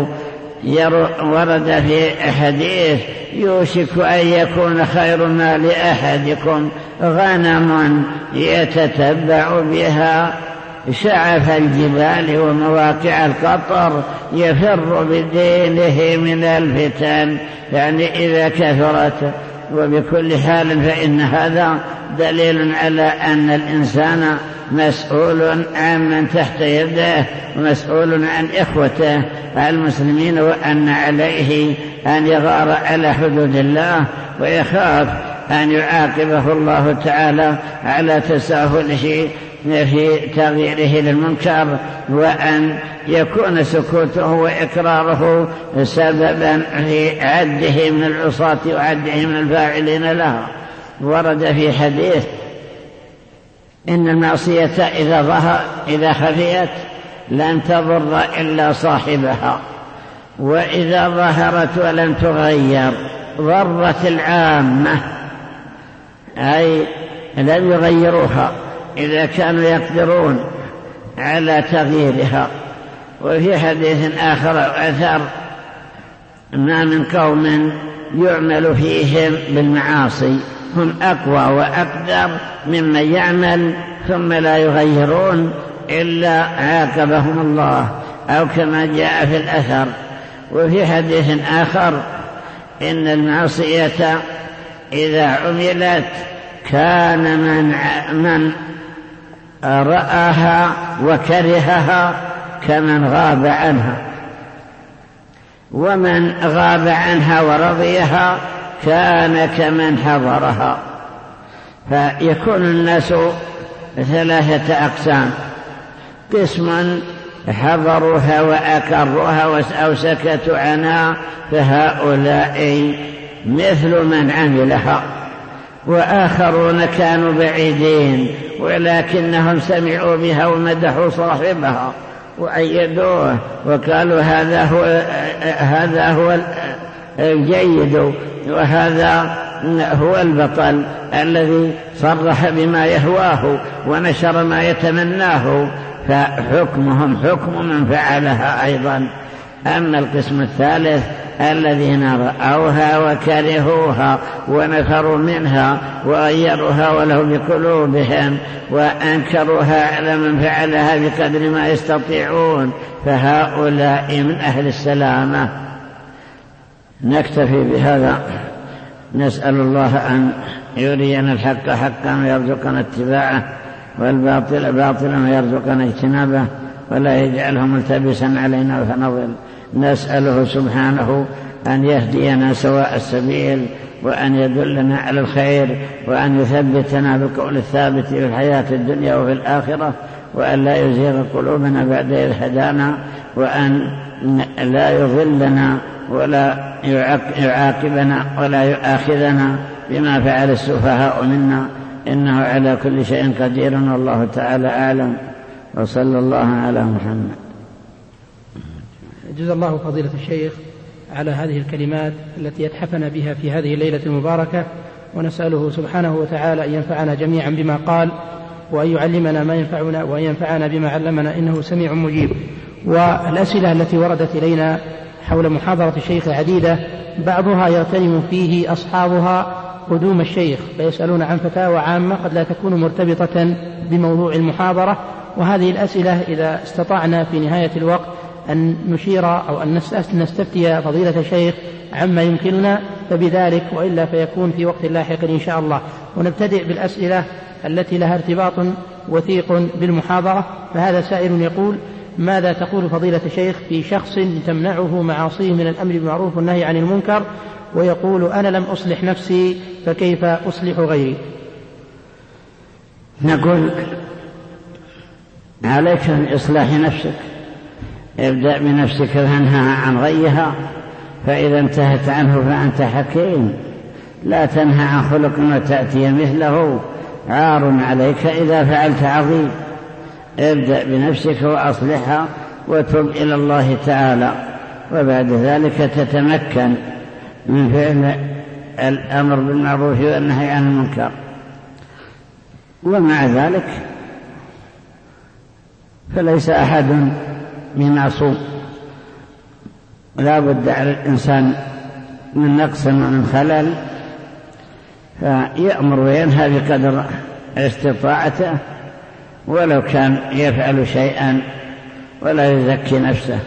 ورد في حديث يوشك أن يكون خير ما لأحدكم غنم يتتبع بها شعف الجبال ومواقع القطر، يفر بدينه من الفتن، يعني إذا كثرت. وبكل حال فإن هذا دليل على أن الإنسان مسؤول عن من تحت يده ومسؤول عن إخوته المسلمين، وأن عليه أن يغار على حدود الله ويخاف أن يعاقبه الله تعالى على تساهله في تغييره للمنكر، وأن يكون سكوته وإقراره سببا في عده من العصاة وعده من الفاعلين لها. ورد في حديث إن المعصية إذا خفيت لن تضر إلا صاحبها، وإذا ظهرت ولم تغير ضرت العامة، أي لم يغيروها إذا كانوا يقدرون على تغييرها. وفي حديث آخر أثر ما من قوم يعمل فيهم بالمعاصي هم أقوى وأقدر ممن يعمل ثم لا يغيرون إلا عاقبهم الله، أو كما جاء في الأثر. وفي حديث آخر إن المعصية إذا عملت كان من رآها وكرهها كمن غاب عنها، ومن غاب عنها ورضيها كان كمن حضرها. فيكون الناس 3 أقسام: قسم حضروها وأكروها أو سكتوا عنها فهؤلاء مثل من عملها، وآخرون كانوا بعيدين ولكنهم سمعوا بها ومدحوا صاحبها وأيدوه وقالوا هذا هو الجيد وهذا هو البطل الذي صرح بما يهواه ونشر ما يتمناه، فحكمهم حكم من فعلها أيضا. أما القسم الثالث الذين رأوها وكرهوها ونفروا منها وغيروها ولو بقلوبهم وأنكروها على من فعلها بقدر ما يستطيعون، فهؤلاء من أهل السلامة. نكتفي بهذا، نسأل الله أن يرينا الحق حقا ويرزقنا اتباعه والباطل باطلا ويرزقنا اجتنابه ولا يجعله ملتبسا علينا فنضل. نسأله سبحانه أن يهدينا سواء السبيل وأن يدلنا على الخير وأن يثبتنا بالقول الثابت في الحياة الدنيا وفي الآخرة، وأن لا يزيغ قلوبنا بعد إذ هدانا، وأن لا يضلنا ولا يعاقبنا ولا يؤاخذنا بما فعل السفهاء منا، إنه على كل شيء قدير والله تعالى أعلم. وصلى الله على محمد. جزا الله فضيلة الشيخ على هذه الكلمات التي يتحفنا بها في هذه الليلة المباركة، ونسأله سبحانه وتعالى أن ينفعنا جميعا بما قال وأن يعلمنا ما ينفعنا وأن ينفعنا بما علمنا إنه سميع مجيب. والأسئلة التي وردت إلينا حول محاضرة الشيخ عديدة، بعضها يغتنم فيه أصحابها قدوم الشيخ فيسألون عن فتاوى عامة قد لا تكون مرتبطة بموضوع المحاضرة، وهذه الأسئلة إذا استطعنا في نهاية الوقت أن نشير أو أن نستفتي فضيلة الشيخ عما يمكننا فبذلك، وإلا فيكون في وقت لاحق إن شاء الله. ونبتدئ بالأسئلة التي لها ارتباط وثيق بالمحاضرة. فهذا سائل يقول: ماذا تقول فضيلة الشيخ في شخص تمنعه معاصيه من الأمر بالمعروف والنهي عن المنكر ويقول أنا لم أصلح نفسي فكيف أصلح غيري؟ نقول عليك بإصلاح نفسك، ابدأ بنفسك فانهى عن غيها، فإذا انتهت عنه فأنت حكيم. لا تنهى عن خلق وتأتي مثله، عار عليك إذا فعلت عظيم. ابدأ بنفسك وأصلحها وتب إلى الله تعالى، وبعد ذلك تتمكن من فعل الأمر بالمعروف والنهي عن المنكر. ومع ذلك فليس أحد بمعصوم، لا بد على الإنسان من نقص ومن خلل، فيأمر وينهى بقدر استطاعته ولو كان يفعل شيئا ولا يزكي نفسه.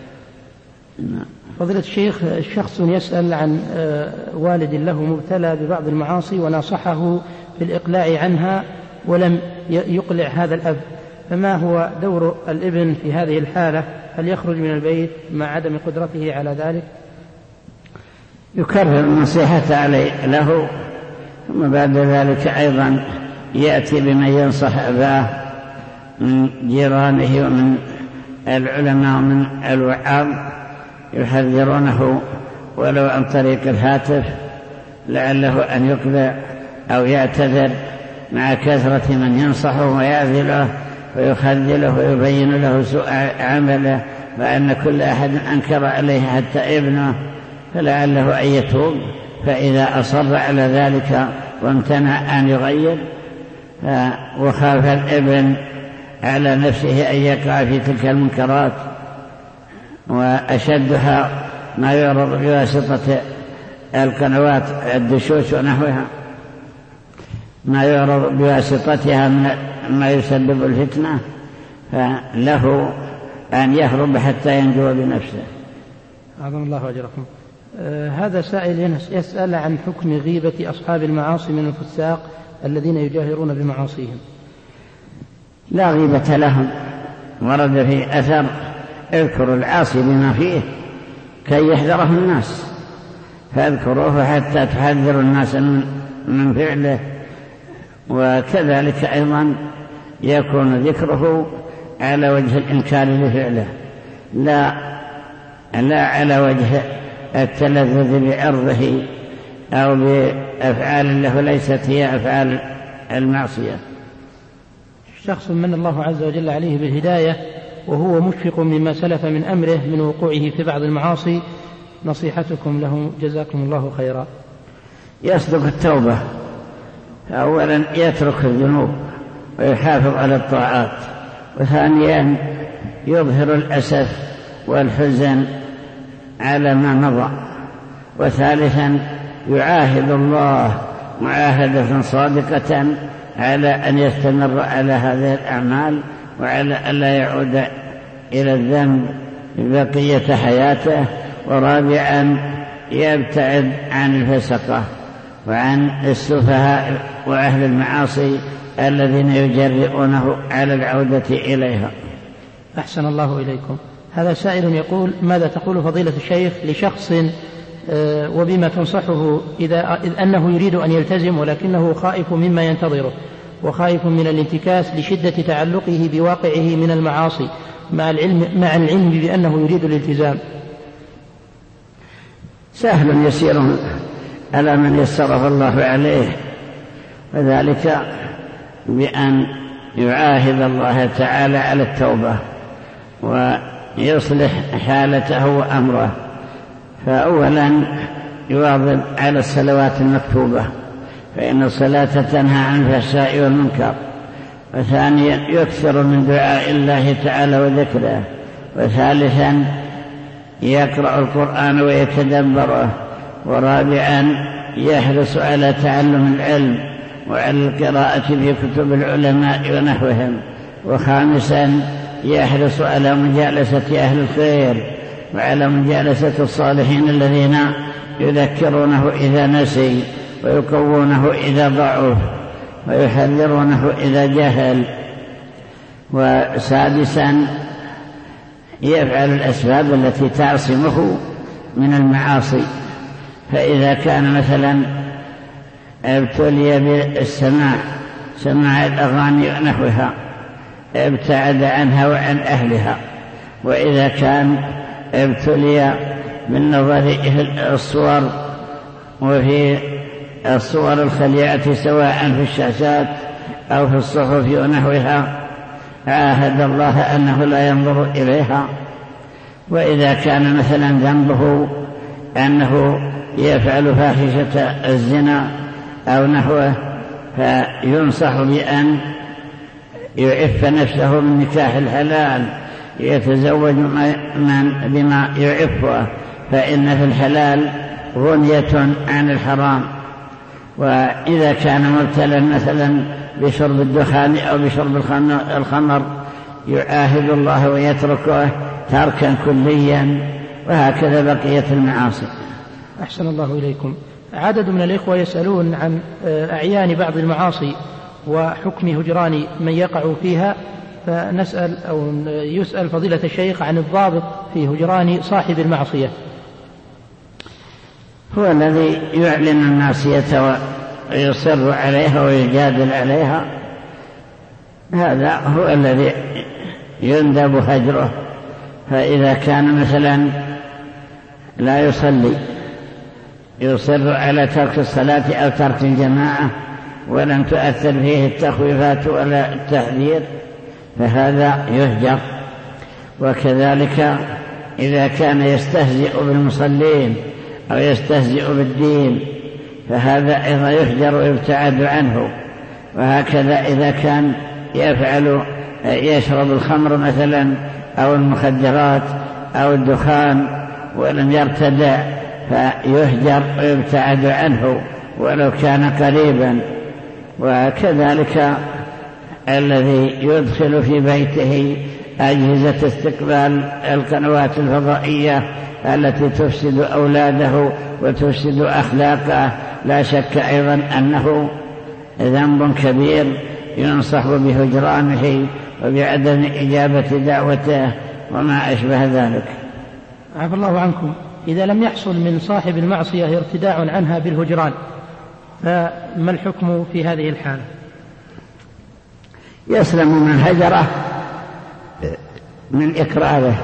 فضيلة الشيخ، شخص يسأل عن والد له مبتلى ببعض المعاصي ونصحه بالإقلاع عنها ولم يقلع هذا الأب، فما هو دور الابن في هذه الحالة؟ هل يخرج من البيت مع عدم قدرته على ذلك؟ يكرر النصيحة عليه له، ثم بعد ذلك أيضا يأتي بمن ينصح أباه من جيرانه ومن العلماء ومن الوعاظ يحذرونه ولو عن طريق الهاتف لعله أن يقلع أو يعتذر، مع كثرة من ينصحه ويعذله ويخذله ويبين له سوء عمله، وأن كل أحد أنكر عليه حتى ابنه، فلعله أن يتوب. فإذا أصر على ذلك وامتنع أن يغير وخاف الابن على نفسه أن يقع في تلك المنكرات، وأشدها ما يعرض بواسطة القنوات الدشوش ونحوها، ما يعرض بواسطتها من ما يسبب الفتنة، فله أن يهرب حتى ينجو بنفسه. أعظم الله أجركم. هذا سائل يسأل عن حكم غيبة أصحاب المعاصي من الفساق الذين يجاهرون بمعاصيهم. لا غيبة لهم، ورد في أثر اذكروا العاصي بما فيه كي يحذره الناس، فاذكروه حتى تحذروا الناس من فعله. وكذلك أيضا يكون ذكره على وجه الإنكار لفعله، لا على وجه التلذذ بعرضه أو بأفعال له ليست هي أفعال المعصية. شخص من الله عز وجل عليه بالهداية وهو مشفق مما سلف من أمره من وقوعه في بعض المعاصي، نصيحتكم له جزاكم الله خيرا. يصدق التوبة، أولا يترك الذنوب ويحافظ على الطاعات، وثانيا يظهر الأسف والحزن على ما مضى، وثالثا يعاهد الله معاهدة صادقة على أن يستمر على هذه الأعمال وعلى ألا يعود إلى الذنب بقية حياته. ورابعا يبتعد عن الفسقة وعن السفهاء وأهل المعاصي الذين يجرئونه على العودة إليها. أحسن الله إليكم. هذا سائل يقول: ماذا تقول فضيلة الشيخ لشخص وبما تنصحه إذ أنه يريد أن يلتزم ولكنه خائف مما ينتظره وخائف من الانتكاس لشدة تعلقه بواقعه من المعاصي مع العلم بأنه يريد الالتزام؟ سهل يسير على من يسره الله عليه، وذلك بأن يعاهد الله تعالى على التوبة ويصلح حالته وأمره. فأولا يواظب على الصلوات المكتوبة، فإن الصلاة تنهى عن الفحشاء والمنكر. وثانيا يكثر من دعاء الله تعالى وذكره. وثالثا يقرأ القرآن ويتدبره. ورابعا يحرص على تعلم العلم وعلى القراءة في كتب العلماء ونحوهم. وخامسا يحرص على مجالسة أهل الخير وعلى مجالسة الصالحين الذين يذكرونه إذا نسي ويقوونه إذا ضعف ويحذرونه إذا جهل. وسادسا يفعل الأسباب التي تعصمه من المعاصي، فإذا كان مثلا ابتلي بالسماع سماع الأغاني ونحوها ابتعد عنها وعن أهلها. وإذا كان ابتلي بالنظر إلى الصور وفي الصور الخليعة سواء في الشاشات أو في الصحف ونحوها عاهد الله أنه لا ينظر إليها. وإذا كان مثلا ذنبه أنه يفعل فاحشة الزنا أو نحوه فينصح بأن يعف نفسه من نكاح الحلال، يتزوج بما يعفه، فإن في الحلال غنية عن الحرام. وإذا كان مبتلا مثلا بشرب الدخان أو بشرب الخمر يعاهد الله ويتركه تركا كليا، وهكذا بقية المعاصي. أحسن الله إليكم. عدد من الإخوة يسألون عن أعيان بعض المعاصي وحكم هجران من يقع فيها، فنسأل أو يسأل فضيلة الشيخ عن الضابط في هجران صاحب المعصية. هو الذي يعلن المعصية ويصر عليها ويجادل عليها، هذا هو الذي يندب هجره. فإذا كان مثلا لا يصلي يصر على ترك الصلاة أو ترك الجماعة ولم تؤثر فيه التخويفات ولا التحذير فهذا يهجر. وكذلك إذا كان يستهزئ بالمصلين أو يستهزئ بالدين فهذا أيضا يهجر ويبتعد عنه. وهكذا إذا كان يشرب الخمر مثلا أو المخدرات أو الدخان ولم يرتدع فيهجر ويبتعد عنه ولو كان قريبا. وكذلك الذي يدخل في بيته أجهزة استقبال القنوات الفضائية التي تفسد أولاده وتفسد أخلاقه، لا شك أيضا أنه ذنب كبير ينصح بهجرانه وبعدم إجابة دعوته وما أشبه ذلك. عفى الله عنكم، إذا لم يحصل من صاحب المعصية ارتداع عنها بالهجران فما الحكم في هذه الحالة؟ يسلم من هجره من إكراهه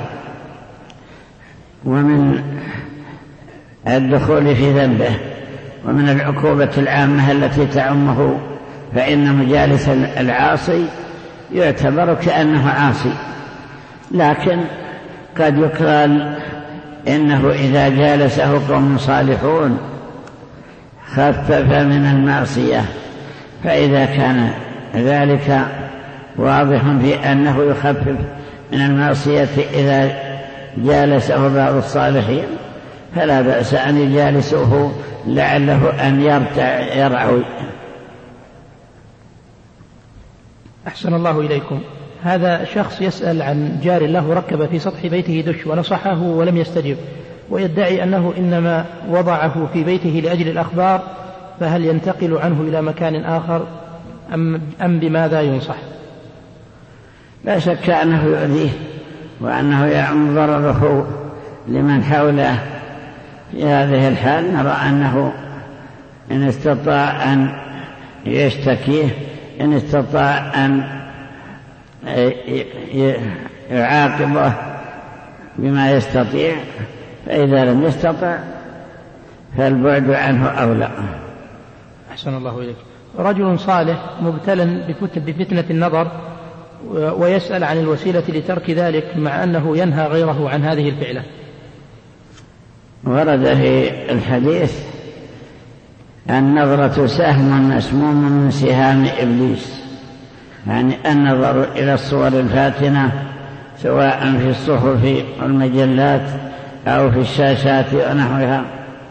ومن الدخول في ذنبه ومن العقوبة العامة التي تعمه، فإن مجالس العاصي يعتبر كأنه عاصي، لكن قد يقال إنه إذا جالسه قوم صالحون خفف من المعصية، فإذا كان ذلك واضح في أنه يخفف من المعصية إذا جالسه بعض الصالحين فلا بأس أن يجالسه لعله أن يرعوي. أحسن الله إليكم. هذا شخص يسأل عن جار له ركب في سطح بيته دش ونصحه ولم يستجب، ويدعي أنه إنما وضعه في بيته لأجل الأخبار، فهل ينتقل عنه إلى مكان آخر أم بماذا ينصح؟ لا شك أنه يؤذيه وأنه يعم ضرره لمن حوله. في هذه الحال نرى أنه إن استطاع أن يشتكيه، إن استطاع أن يعاقبه بما يستطيع، فإذا لم يستطع فالبعد عنه أولى. أحسن الله إليك. رجل صالح مبتلى بفتنة النظر ويسأل عن الوسيلة لترك ذلك مع أنه ينهى غيره عن هذه الفعلة. ورد في الحديث النظرة سهم مسموم من سهام إبليس، يعني النظر إلى الصور الفاتنة سواء في الصحف والمجلات أو في الشاشات ونحوها،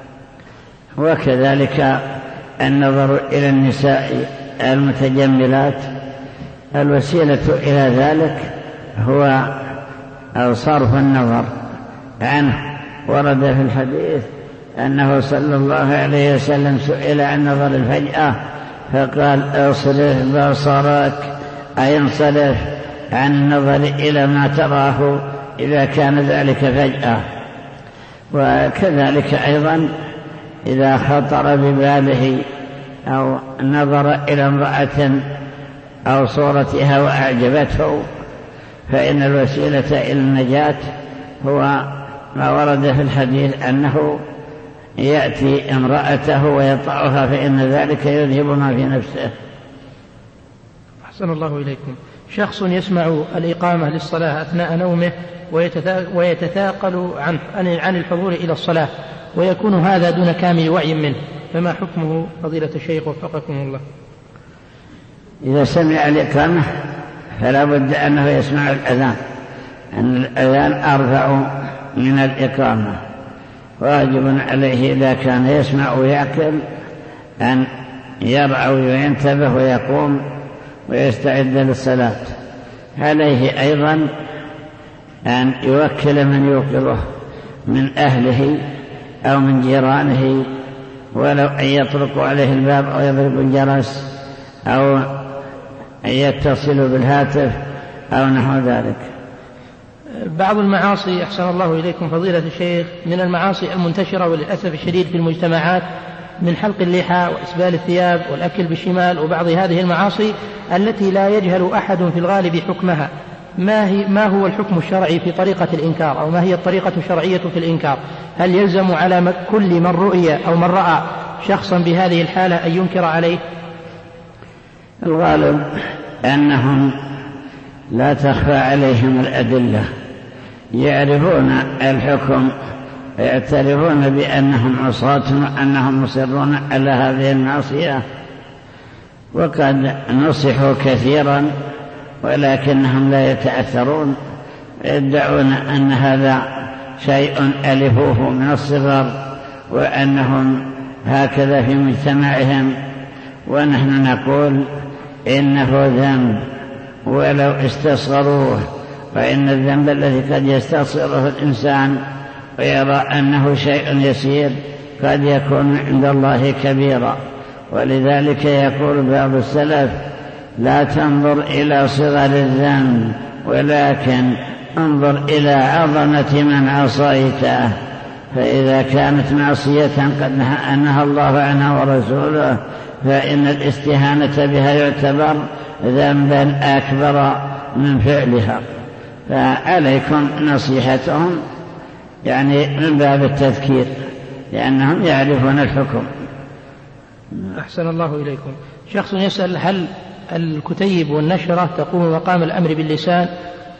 وكذلك النظر إلى النساء المتجملات. الوسيلة إلى ذلك هو صرف النظر عنه. ورد في الحديث أنه صلى الله عليه وسلم سئل عن نظر الفجأة فقال اصرف بصرك، أي انصرف عن النظر إلى ما تراه إذا كان ذلك فجأة. وكذلك أيضا إذا خطر بباله أو نظر إلى امرأة أو صورتها وأعجبته فإن الوسيلة إلى النجاة هو ما ورد في الحديث أنه يأتي امرأته ويطعها، فإن ذلك يذهب ما في نفسه. أحسن الله إليكم. شخص يسمع الإقامة للصلاة أثناء نومه ويتثاقل عن الحضور إلى الصلاة، ويكون هذا دون كامل وعي منه، فما حكمه فضيلة الشيخ وفقكم الله؟ إذا سمع الإقامة فلا بد أنه يسمع الأذان، أن الأذان أرفع من الإقامة، واجب عليه إذا كان يسمع ويعقل أن يرعى وينتبه ويقوم ويستعد للصلاة. عليه أيضا أن يوكل من يوقظه من أهله أو من جيرانه، ولو أن يطرق عليه الباب أو يضرب الجرس أو أن يتصل بالهاتف أو نحو ذلك. بعض المعاصي أحسن الله إليكم فضيلة الشيخ من المعاصي المنتشرة وللأسف الشديد في المجتمعات من حلق اللحى وإسبال الثياب والأكل بالشمال وبعض هذه المعاصي التي لا يجهل أحد في الغالب حكمها. ما هو الحكم الشرعي في طريقة الإنكار، أو ما هي الطريقة الشرعية في الإنكار؟ هل يلزم على كل من رؤي أو من رأى شخصا بهذه الحالة أن ينكر عليه؟ الغالب أنهم لا تخفى عليهم الأدلة، يعرفون الحكم ويعترفون بأنهم عصاة وأنهم مصرون على هذه المعصية، وقد نصحوا كثيرا ولكنهم لا يتأثرون، يدعون أن هذا شيء ألفوه من الصغر وأنهم هكذا في مجتمعهم، ونحن نقول إنه ذنب ولو استصغروه، وإن الذنب الذي قد يستصغره الإنسان ويرى أنه شيء يسير قد يكون عند الله كبيرا. ولذلك يقول بعض السلف: لا تنظر إلى صغر الذنب ولكن انظر إلى عظمة من عصيته، فإذا كانت معصية قد نهى الله عنها ورسوله فإن الاستهانة بها يعتبر ذنبا أكبر من فعلها، فعليكم نصيحتهم يعني من باب التذكير لأنهم يعرفون الحكم. أحسن الله إليكم. شخص يسأل: هل الكتيب والنشرة تقوم مقام الأمر باللسان؟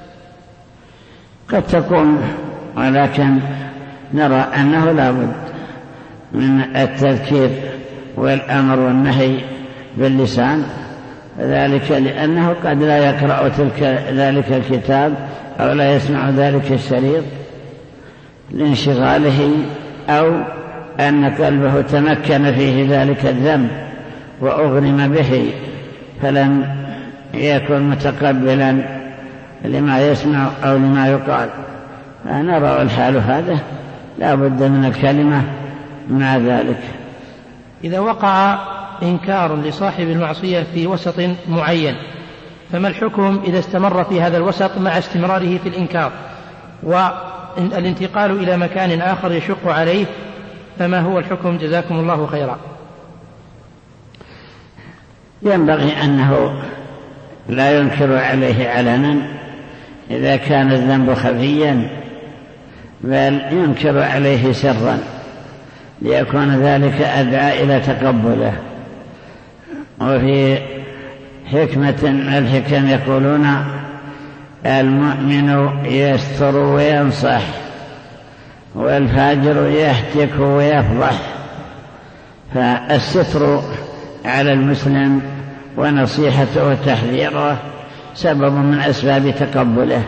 قد تقوم، ولكن نرى أنه لا بد من التذكير والأمر والنهي باللسان، ذلك لأنه قد لا يقرأ ذلك الكتاب أو لا يسمع ذلك الشريط لانشغاله، أو أن قلبه تمكن فيه ذلك الذنب وأغرم به فلم يكن متقبلا لما يسمع أو لما يقال، فنرى الحال هذا لا بد من الكلمة مع ذلك. إذا وقع إنكار لصاحب المعصية في وسط معين، فما الحكم إذا استمر في هذا الوسط مع استمراره في الإنكار والانتقال إلى مكان آخر يشق عليه؟ فما هو الحكم جزاكم الله خيرا؟ ينبغي أنه لا ينكر عليه علنا إذا كان الذنب خفيا، بل ينكر عليه سرا ليكون ذلك أدعى إلى تقبله. وفي حكمة من الحكم يقولون: المؤمن يستر وينصح والفاجر يهتك ويفضح. فالستر على المسلم ونصيحته وتحذيره سبب من أسباب تقبله.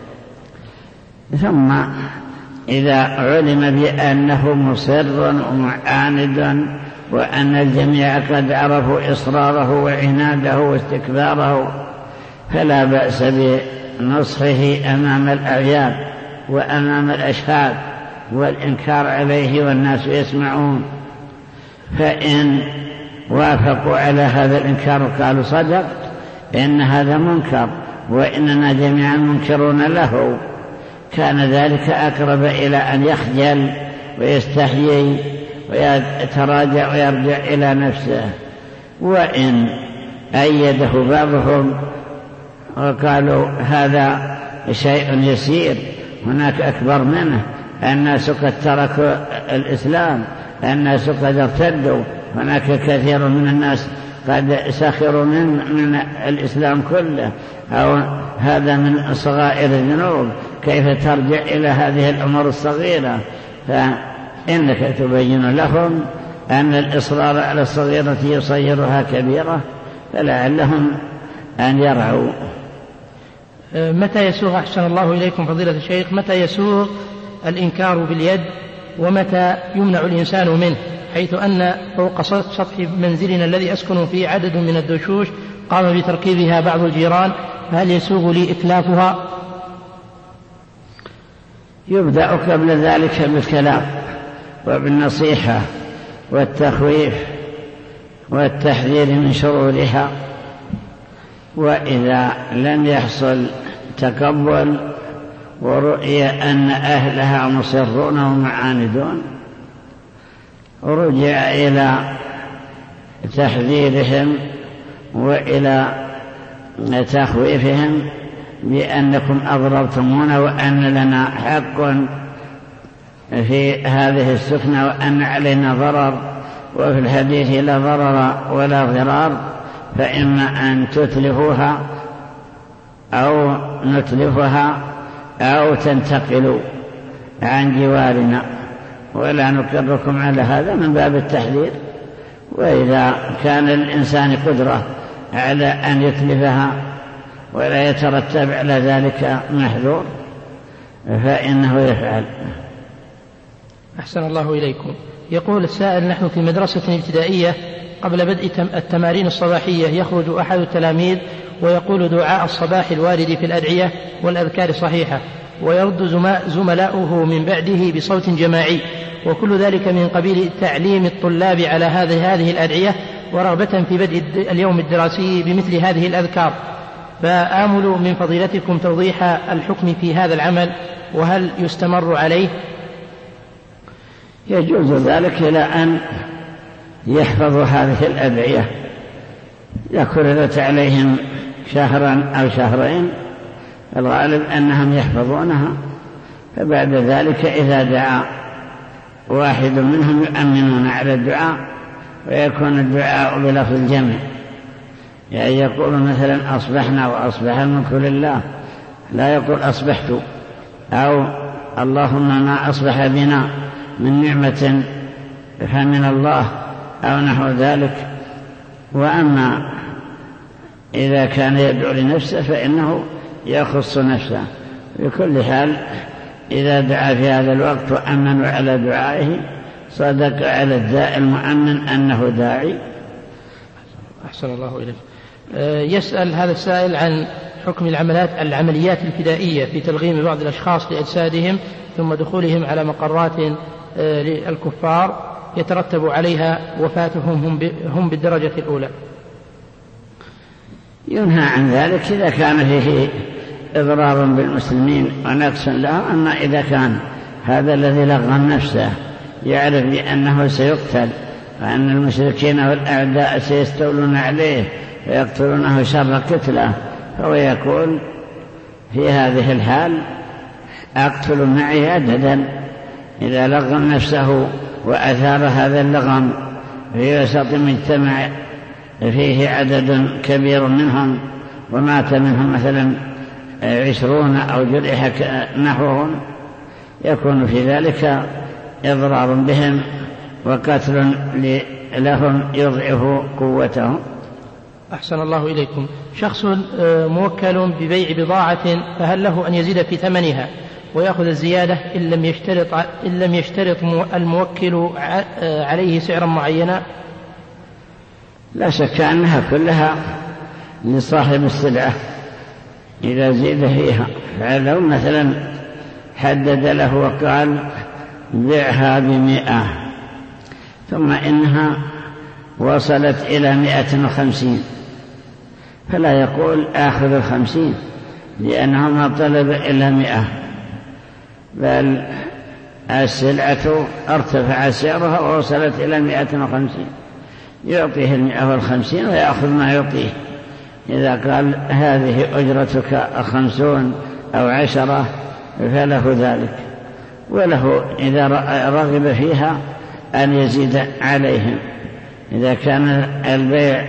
ثم إذا علم بأنه مصر ومعاند وأن الجميع قد عرفوا إصراره وعناده واستكباره، فلا بأس بنصحه أمام الأعيان وأمام الأشهاد والإنكار عليه والناس يسمعون. فإن وافقوا على هذا الإنكار وقالوا: صدق، إن هذا منكر وإننا جميعا منكرون له، كان ذلك أقرب إلى أن يخجل ويستحيي ويتراجع ويرجع إلى نفسه. وإن أيده بعضهم وقالوا: هذا شيء يسير، هناك أكبر منه، الناس قد تركوا الإسلام، الناس قد ارتدوا، هناك كثير من الناس قد سخروا من الإسلام كله، أو هذا من صغائر الذنوب، كيف ترجع إلى هذه الأمور الصغيرة؟ فإنك تبين لهم أن الإصرار على الصغيرة يصيرها كبيرة، فلعلهم أن يرعوا. متى يسوغ، أحسن الله إليكم فضيلة الشيخ، متى يسوغ الإنكار باليد ومتى يمنع الإنسان منه؟ حيث أن فوق سطح منزلنا الذي أسكن فيه عدد من الدشوش قام بتركيبها بعض الجيران، فهل يسوغ لي إتلافها؟ يبدأ قبل ذلك بالكلام وبالنصيحة والتخويف والتحذير من شرورها، وإذا لم يحصل تقبل ورؤية أن أهلها مصرون ومعاندون، رجع إلى تحذيرهم وإلى تخويفهم بأنكم أضررتمونا وأن لنا حق في هذه السكنة وأن علينا ضرر، وفي الحديث لا ضرر ولا ضرار، فإما أن تتلفوها أو نتلفها أو تنتقلوا عن جوارنا، ولا نقركم على هذا من باب التحذير. وإذا كان الإنسان قدرة على أن يتلفها ولا يترتب على ذلك محذور فإنه يفعل. أحسن الله إليكم. يقول السائل: نحن في مدرسة ابتدائية، قبل بدء التمارين الصباحية يخرج أحد التلاميذ ويقول دعاء الصباح الوارد في الأدعية والأذكار صحيحة، ويرد زملاؤه من بعده بصوت جماعي، وكل ذلك من قبيل تعليم الطلاب على هذه الأدعية ورغبة في بدء اليوم الدراسي بمثل هذه الأذكار، فآمل من فضيلتكم توضيح الحكم في هذا العمل، وهل يستمر عليه؟ يجوز ذلك إلى أن يحفظوا هذه الأدعية، يكررت عليهم شهرا أو شهرين، الغالب أنهم يحفظونها، فبعد ذلك إذا دعا واحد منهم يؤمنون على الدعاء، ويكون الدعاء بلفظ الجمع، يعني يقول مثلا أصبحنا وأصبح الملك لله، لا يقول أصبحت، أو اللهم ما أصبح بنا من نعمة فمن الله، أو نحو ذلك. وأما إذا كان يدعو لنفسه فإنه يخص نفسه. بكل حال إذا دعا في هذا الوقت وأمنوا على دعائه صدق على الداعي المؤمن أنه داعي. أحسن الله إليك. يسأل هذا السائل عن حكم العمليات الفدائية في تلغيم بعض الأشخاص لأجسادهم ثم دخولهم على مقرات للكفار يترتب عليها وفاتهم هم بالدرجة الأولى. ينهى عن ذلك إذا كان فيه إضرار بالمسلمين ونقص له. أما إذا كان هذا الذي لغم نفسه يعرف بأنه سيقتل وأن المشركين والأعداء سيستولون عليه ويقتلونه شر قتله، فهو يقول في هذه الحال أقتل معي عددا. إذا لغم نفسه وأثار هذا اللغم في وسط مجتمع فيه عدد كبير منهم ومات منهم مثلا 20 أو جرح نحوهم، يكون في ذلك إضرار بهم وقتل لهم يضعف قوتهم. أحسن الله إليكم. شخص موكل ببيع بضاعة، فهل له أن يزيد في ثمنها ويأخذ الزيادة إن لم يشترط الموكل عليه سعرا معينا؟ لا شك أنها كلها لصاحب السلعة إذا زيد فيها. فلو مثلا حدد له وقال بيعها ب100 ثم إنها وصلت إلى 150 فلا يقول آخذ 50 لأنه ما طلب إلا 100، بل السلعة ارتفع سعرها ووصلت إلى 150 يعطيه 150 ويأخذ ما يعطيه. إذا قال هذه أجرتك 50 أو 10 فله ذلك، وله إذا رغب فيها أن يزيد عليهم. إذا كان البيع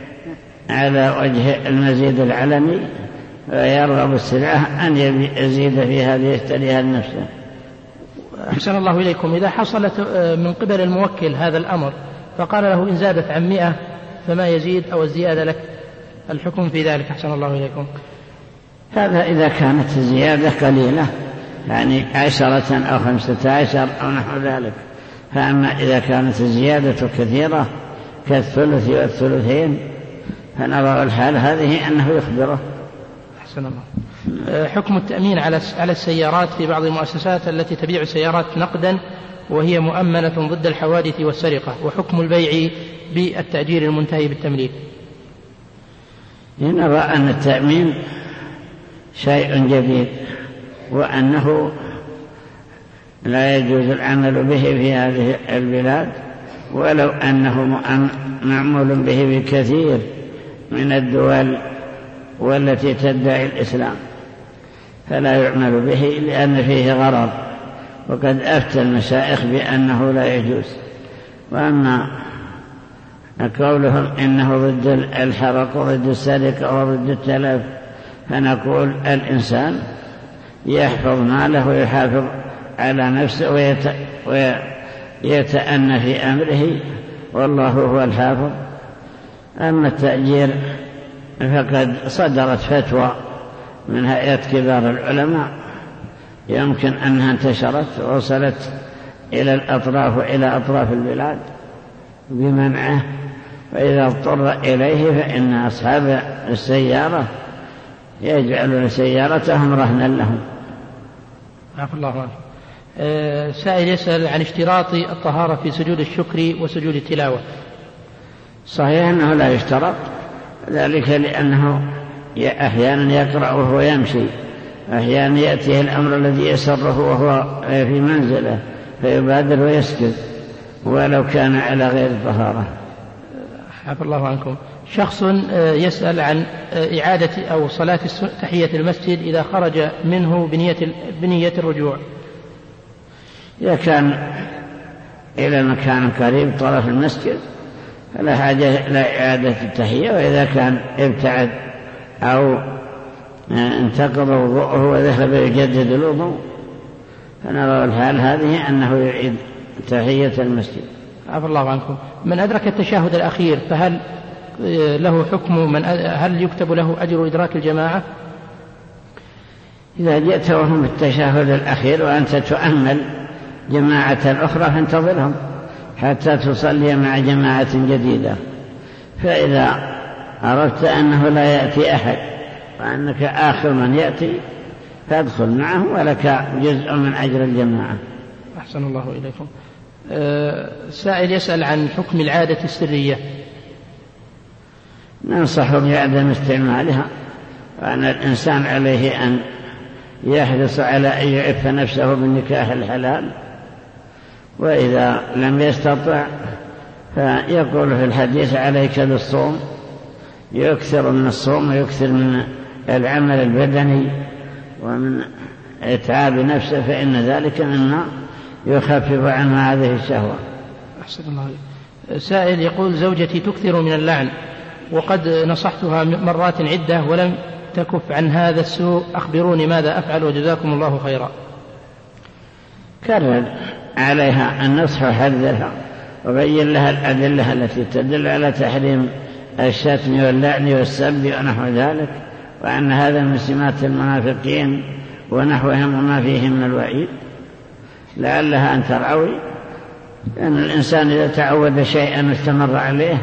على وجه المزيد العلني ويرغب السلعة أن يزيد في هذه يشتريها لنفسه. أحسن الله إليكم. إذا حصلت من قبل الموكل هذا الأمر فقال له إن زادت عن 100 فما يزيد أو الزيادة لك، الحكم في ذلك؟ أحسن الله إليكم. هذا إذا كانت الزيادة قليلة، يعني 10 أو 15 أو نحو ذلك. فأما إذا كانت الزيادة كثيرة كالثلث والثلثين فنرى الحال هذه أنه يخبره. أحسن الله. حكم التأمين على السيارات في بعض المؤسسات التي تبيع السيارات نقدا وهي مؤمنة ضد الحوادث والسرقة، وحكم البيع بالتأجير المنتهي بالتمليك. نرى أن التأمين شيء جديد وأنه لا يجوز العمل به في هذه البلاد، ولو أنه معمول به بكثير من الدول والتي تدعي الإسلام فلا يعمل به لأن فيه غرض، وقد أفتى المشايخ بأنه لا يجوز. وأما قولهم إنه ضد الحرق وضد السرقة وضد التلف، فنقول الإنسان يحفظ ماله ويحافظ على نفسه ويتأنى في أمره، والله هو الحافظ. أما التأجير فقد صدرت فتوى من هيئة كبار العلماء يمكن أنها انتشرت ووصلت إلى الأطراف وإلى أطراف البلاد بمنعه، وإذا اضطر إليه فإن أصحاب السيارة يجعلون سيارتهم رهنا لهم. عفو الله عنه. سائل يسأل عن اشتراط الطهارة في سجود الشكر وسجود التلاوة. صحيح أنه لا يشترط ذلك، لأنه أحيانا يقرأ وهو يمشي، أحيانا يأتيه الأمر الذي يسره وهو في منزله فيبادر ويسجد ولو كان على غير الطهارة. عفو الله عنكم. شخص يسأل عن إعادة أو صلاة تحية المسجد إذا خرج منه بنية الرجوع. إذا كان إلى مكان قريب طرف المسجد فلا حاجة إلى إعادة التحية، وإذا كان ابتعد أو انتقض وضوءه وذهب يجدد الوضوء فنرى الحال هذه أنه يعيد تحية المسجد. عفو الله عنكم. من أدرك التشهد الأخير فهل له حكم هل يكتب له أجر إدراك الجماعة؟ إذا جئت وهم بالتشهد الأخير وأنت تؤمل جماعة أخرى فانتظرهم حتى تصلي مع جماعة جديدة، فإذا عرفت أنه لا يأتي أحد وأنك آخر من يأتي فادخل معه ولك جزء من أجر الجماعة. أحسن الله إليكم. سائل يسأل عن حكم العادة السرية. ننصح بعدم استعمالها، وأن الإنسان عليه أن يحرص على أن يعف نفسه بالنكاح الحلال، وإذا لم يستطع فيقول في الحديث عليك بالصوم، يكثر من الصوم ويكثر من العمل البدني ومن إتعاب نفسه، فإن ذلك مما يخفف عن هذه الشهوة. أحسن الله. سائل يقول زوجتي تكثر من اللعن وقد نصحتها مرات عدة ولم تكف عن هذا السوء، أخبروني ماذا أفعل وجزاكم الله خيرا. كرر عليها النصح وحذرها وبين لها الأدلة التي تدل على تحريم الشتم واللعن والسب ونحو ذلك، وأن هذا من سمات المنافقين ونحوهم وما فيهم من الوعيد، لعلها أن ترعوي أن الإنسان إذا تعود شيئا واستمر عليه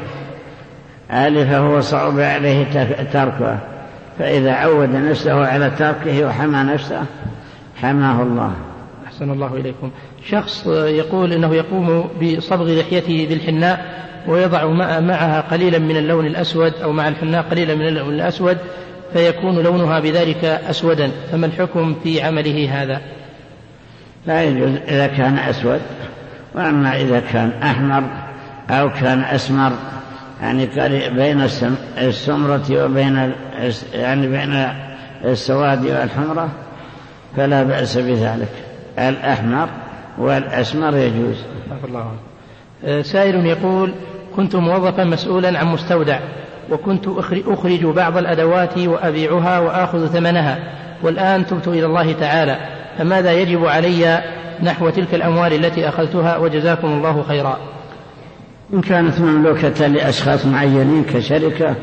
فهو صعب عليه تركه، فإذا عود نفسه على تركه وحمى نفسه حماه الله. أحسن الله إليكم. شخص يقول إنه يقوم بصبغ لحيته بالحناء ويضع معها قليلا من اللون الأسود أو مع الحناء قليلا من اللون الأسود فيكون لونها بذلك أسودا، فما الحكم في عمله هذا؟ لا يجوز إذا كان أسود، وأما إذا كان أحمر أو كان أسمر يعني بين السمرة وبين يعني بين السواد والحمرة فلا بأس بذلك، الأحمر والأسمر يجوز. الله. سائل يقول كنت موظفا مسؤولا عن مستودع وكنت أخرج بعض الأدوات وأبيعها وآخذ ثمنها، والآن تبت إلى الله تعالى، فماذا يجب علي نحو تلك الأموال التي أخذتها وجزاكم الله خيرا؟ إن كانت مملوكة لأشخاص معينين كشركة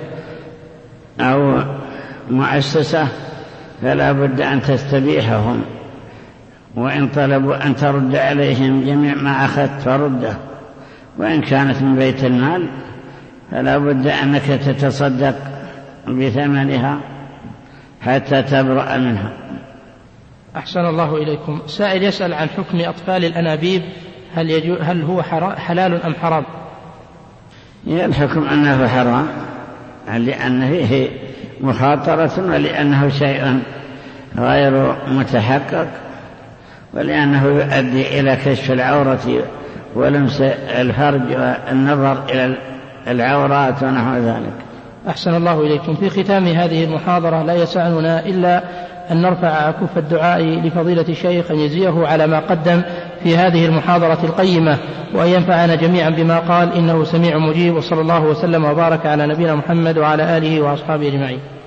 أو مؤسسة فلا بد أن تستبيحهم، وإن طلبوا أن ترد عليهم جميع ما أخذت فرده، وإن كانت من بيت المال فلا بد أنك تتصدق بثمنها حتى تبرأ منها. أحسن الله إليكم. سائل يسأل عن حكم أطفال الأنابيب، هل هو حلال أم حرام؟ الحكم أنه حرام لأن فيه مخاطرة، ولأنه شيء غير متحقق، ولأنه يؤدي إلى كشف العورة ولمس الفرج والنظر إلى العورات ونحو ذلك. أحسن الله إليكم. في ختام هذه المحاضرة لا يسعنا إلا أن نرفع أكف الدعاء لفضيلة الشيخ أن يجزيه على ما قدم في هذه المحاضرة القيمة، وأن ينفعنا جميعا بما قال، إنه سميع مجيب، وصلى الله وسلم وبارك على نبينا محمد وعلى آله وأصحابه أجمعين.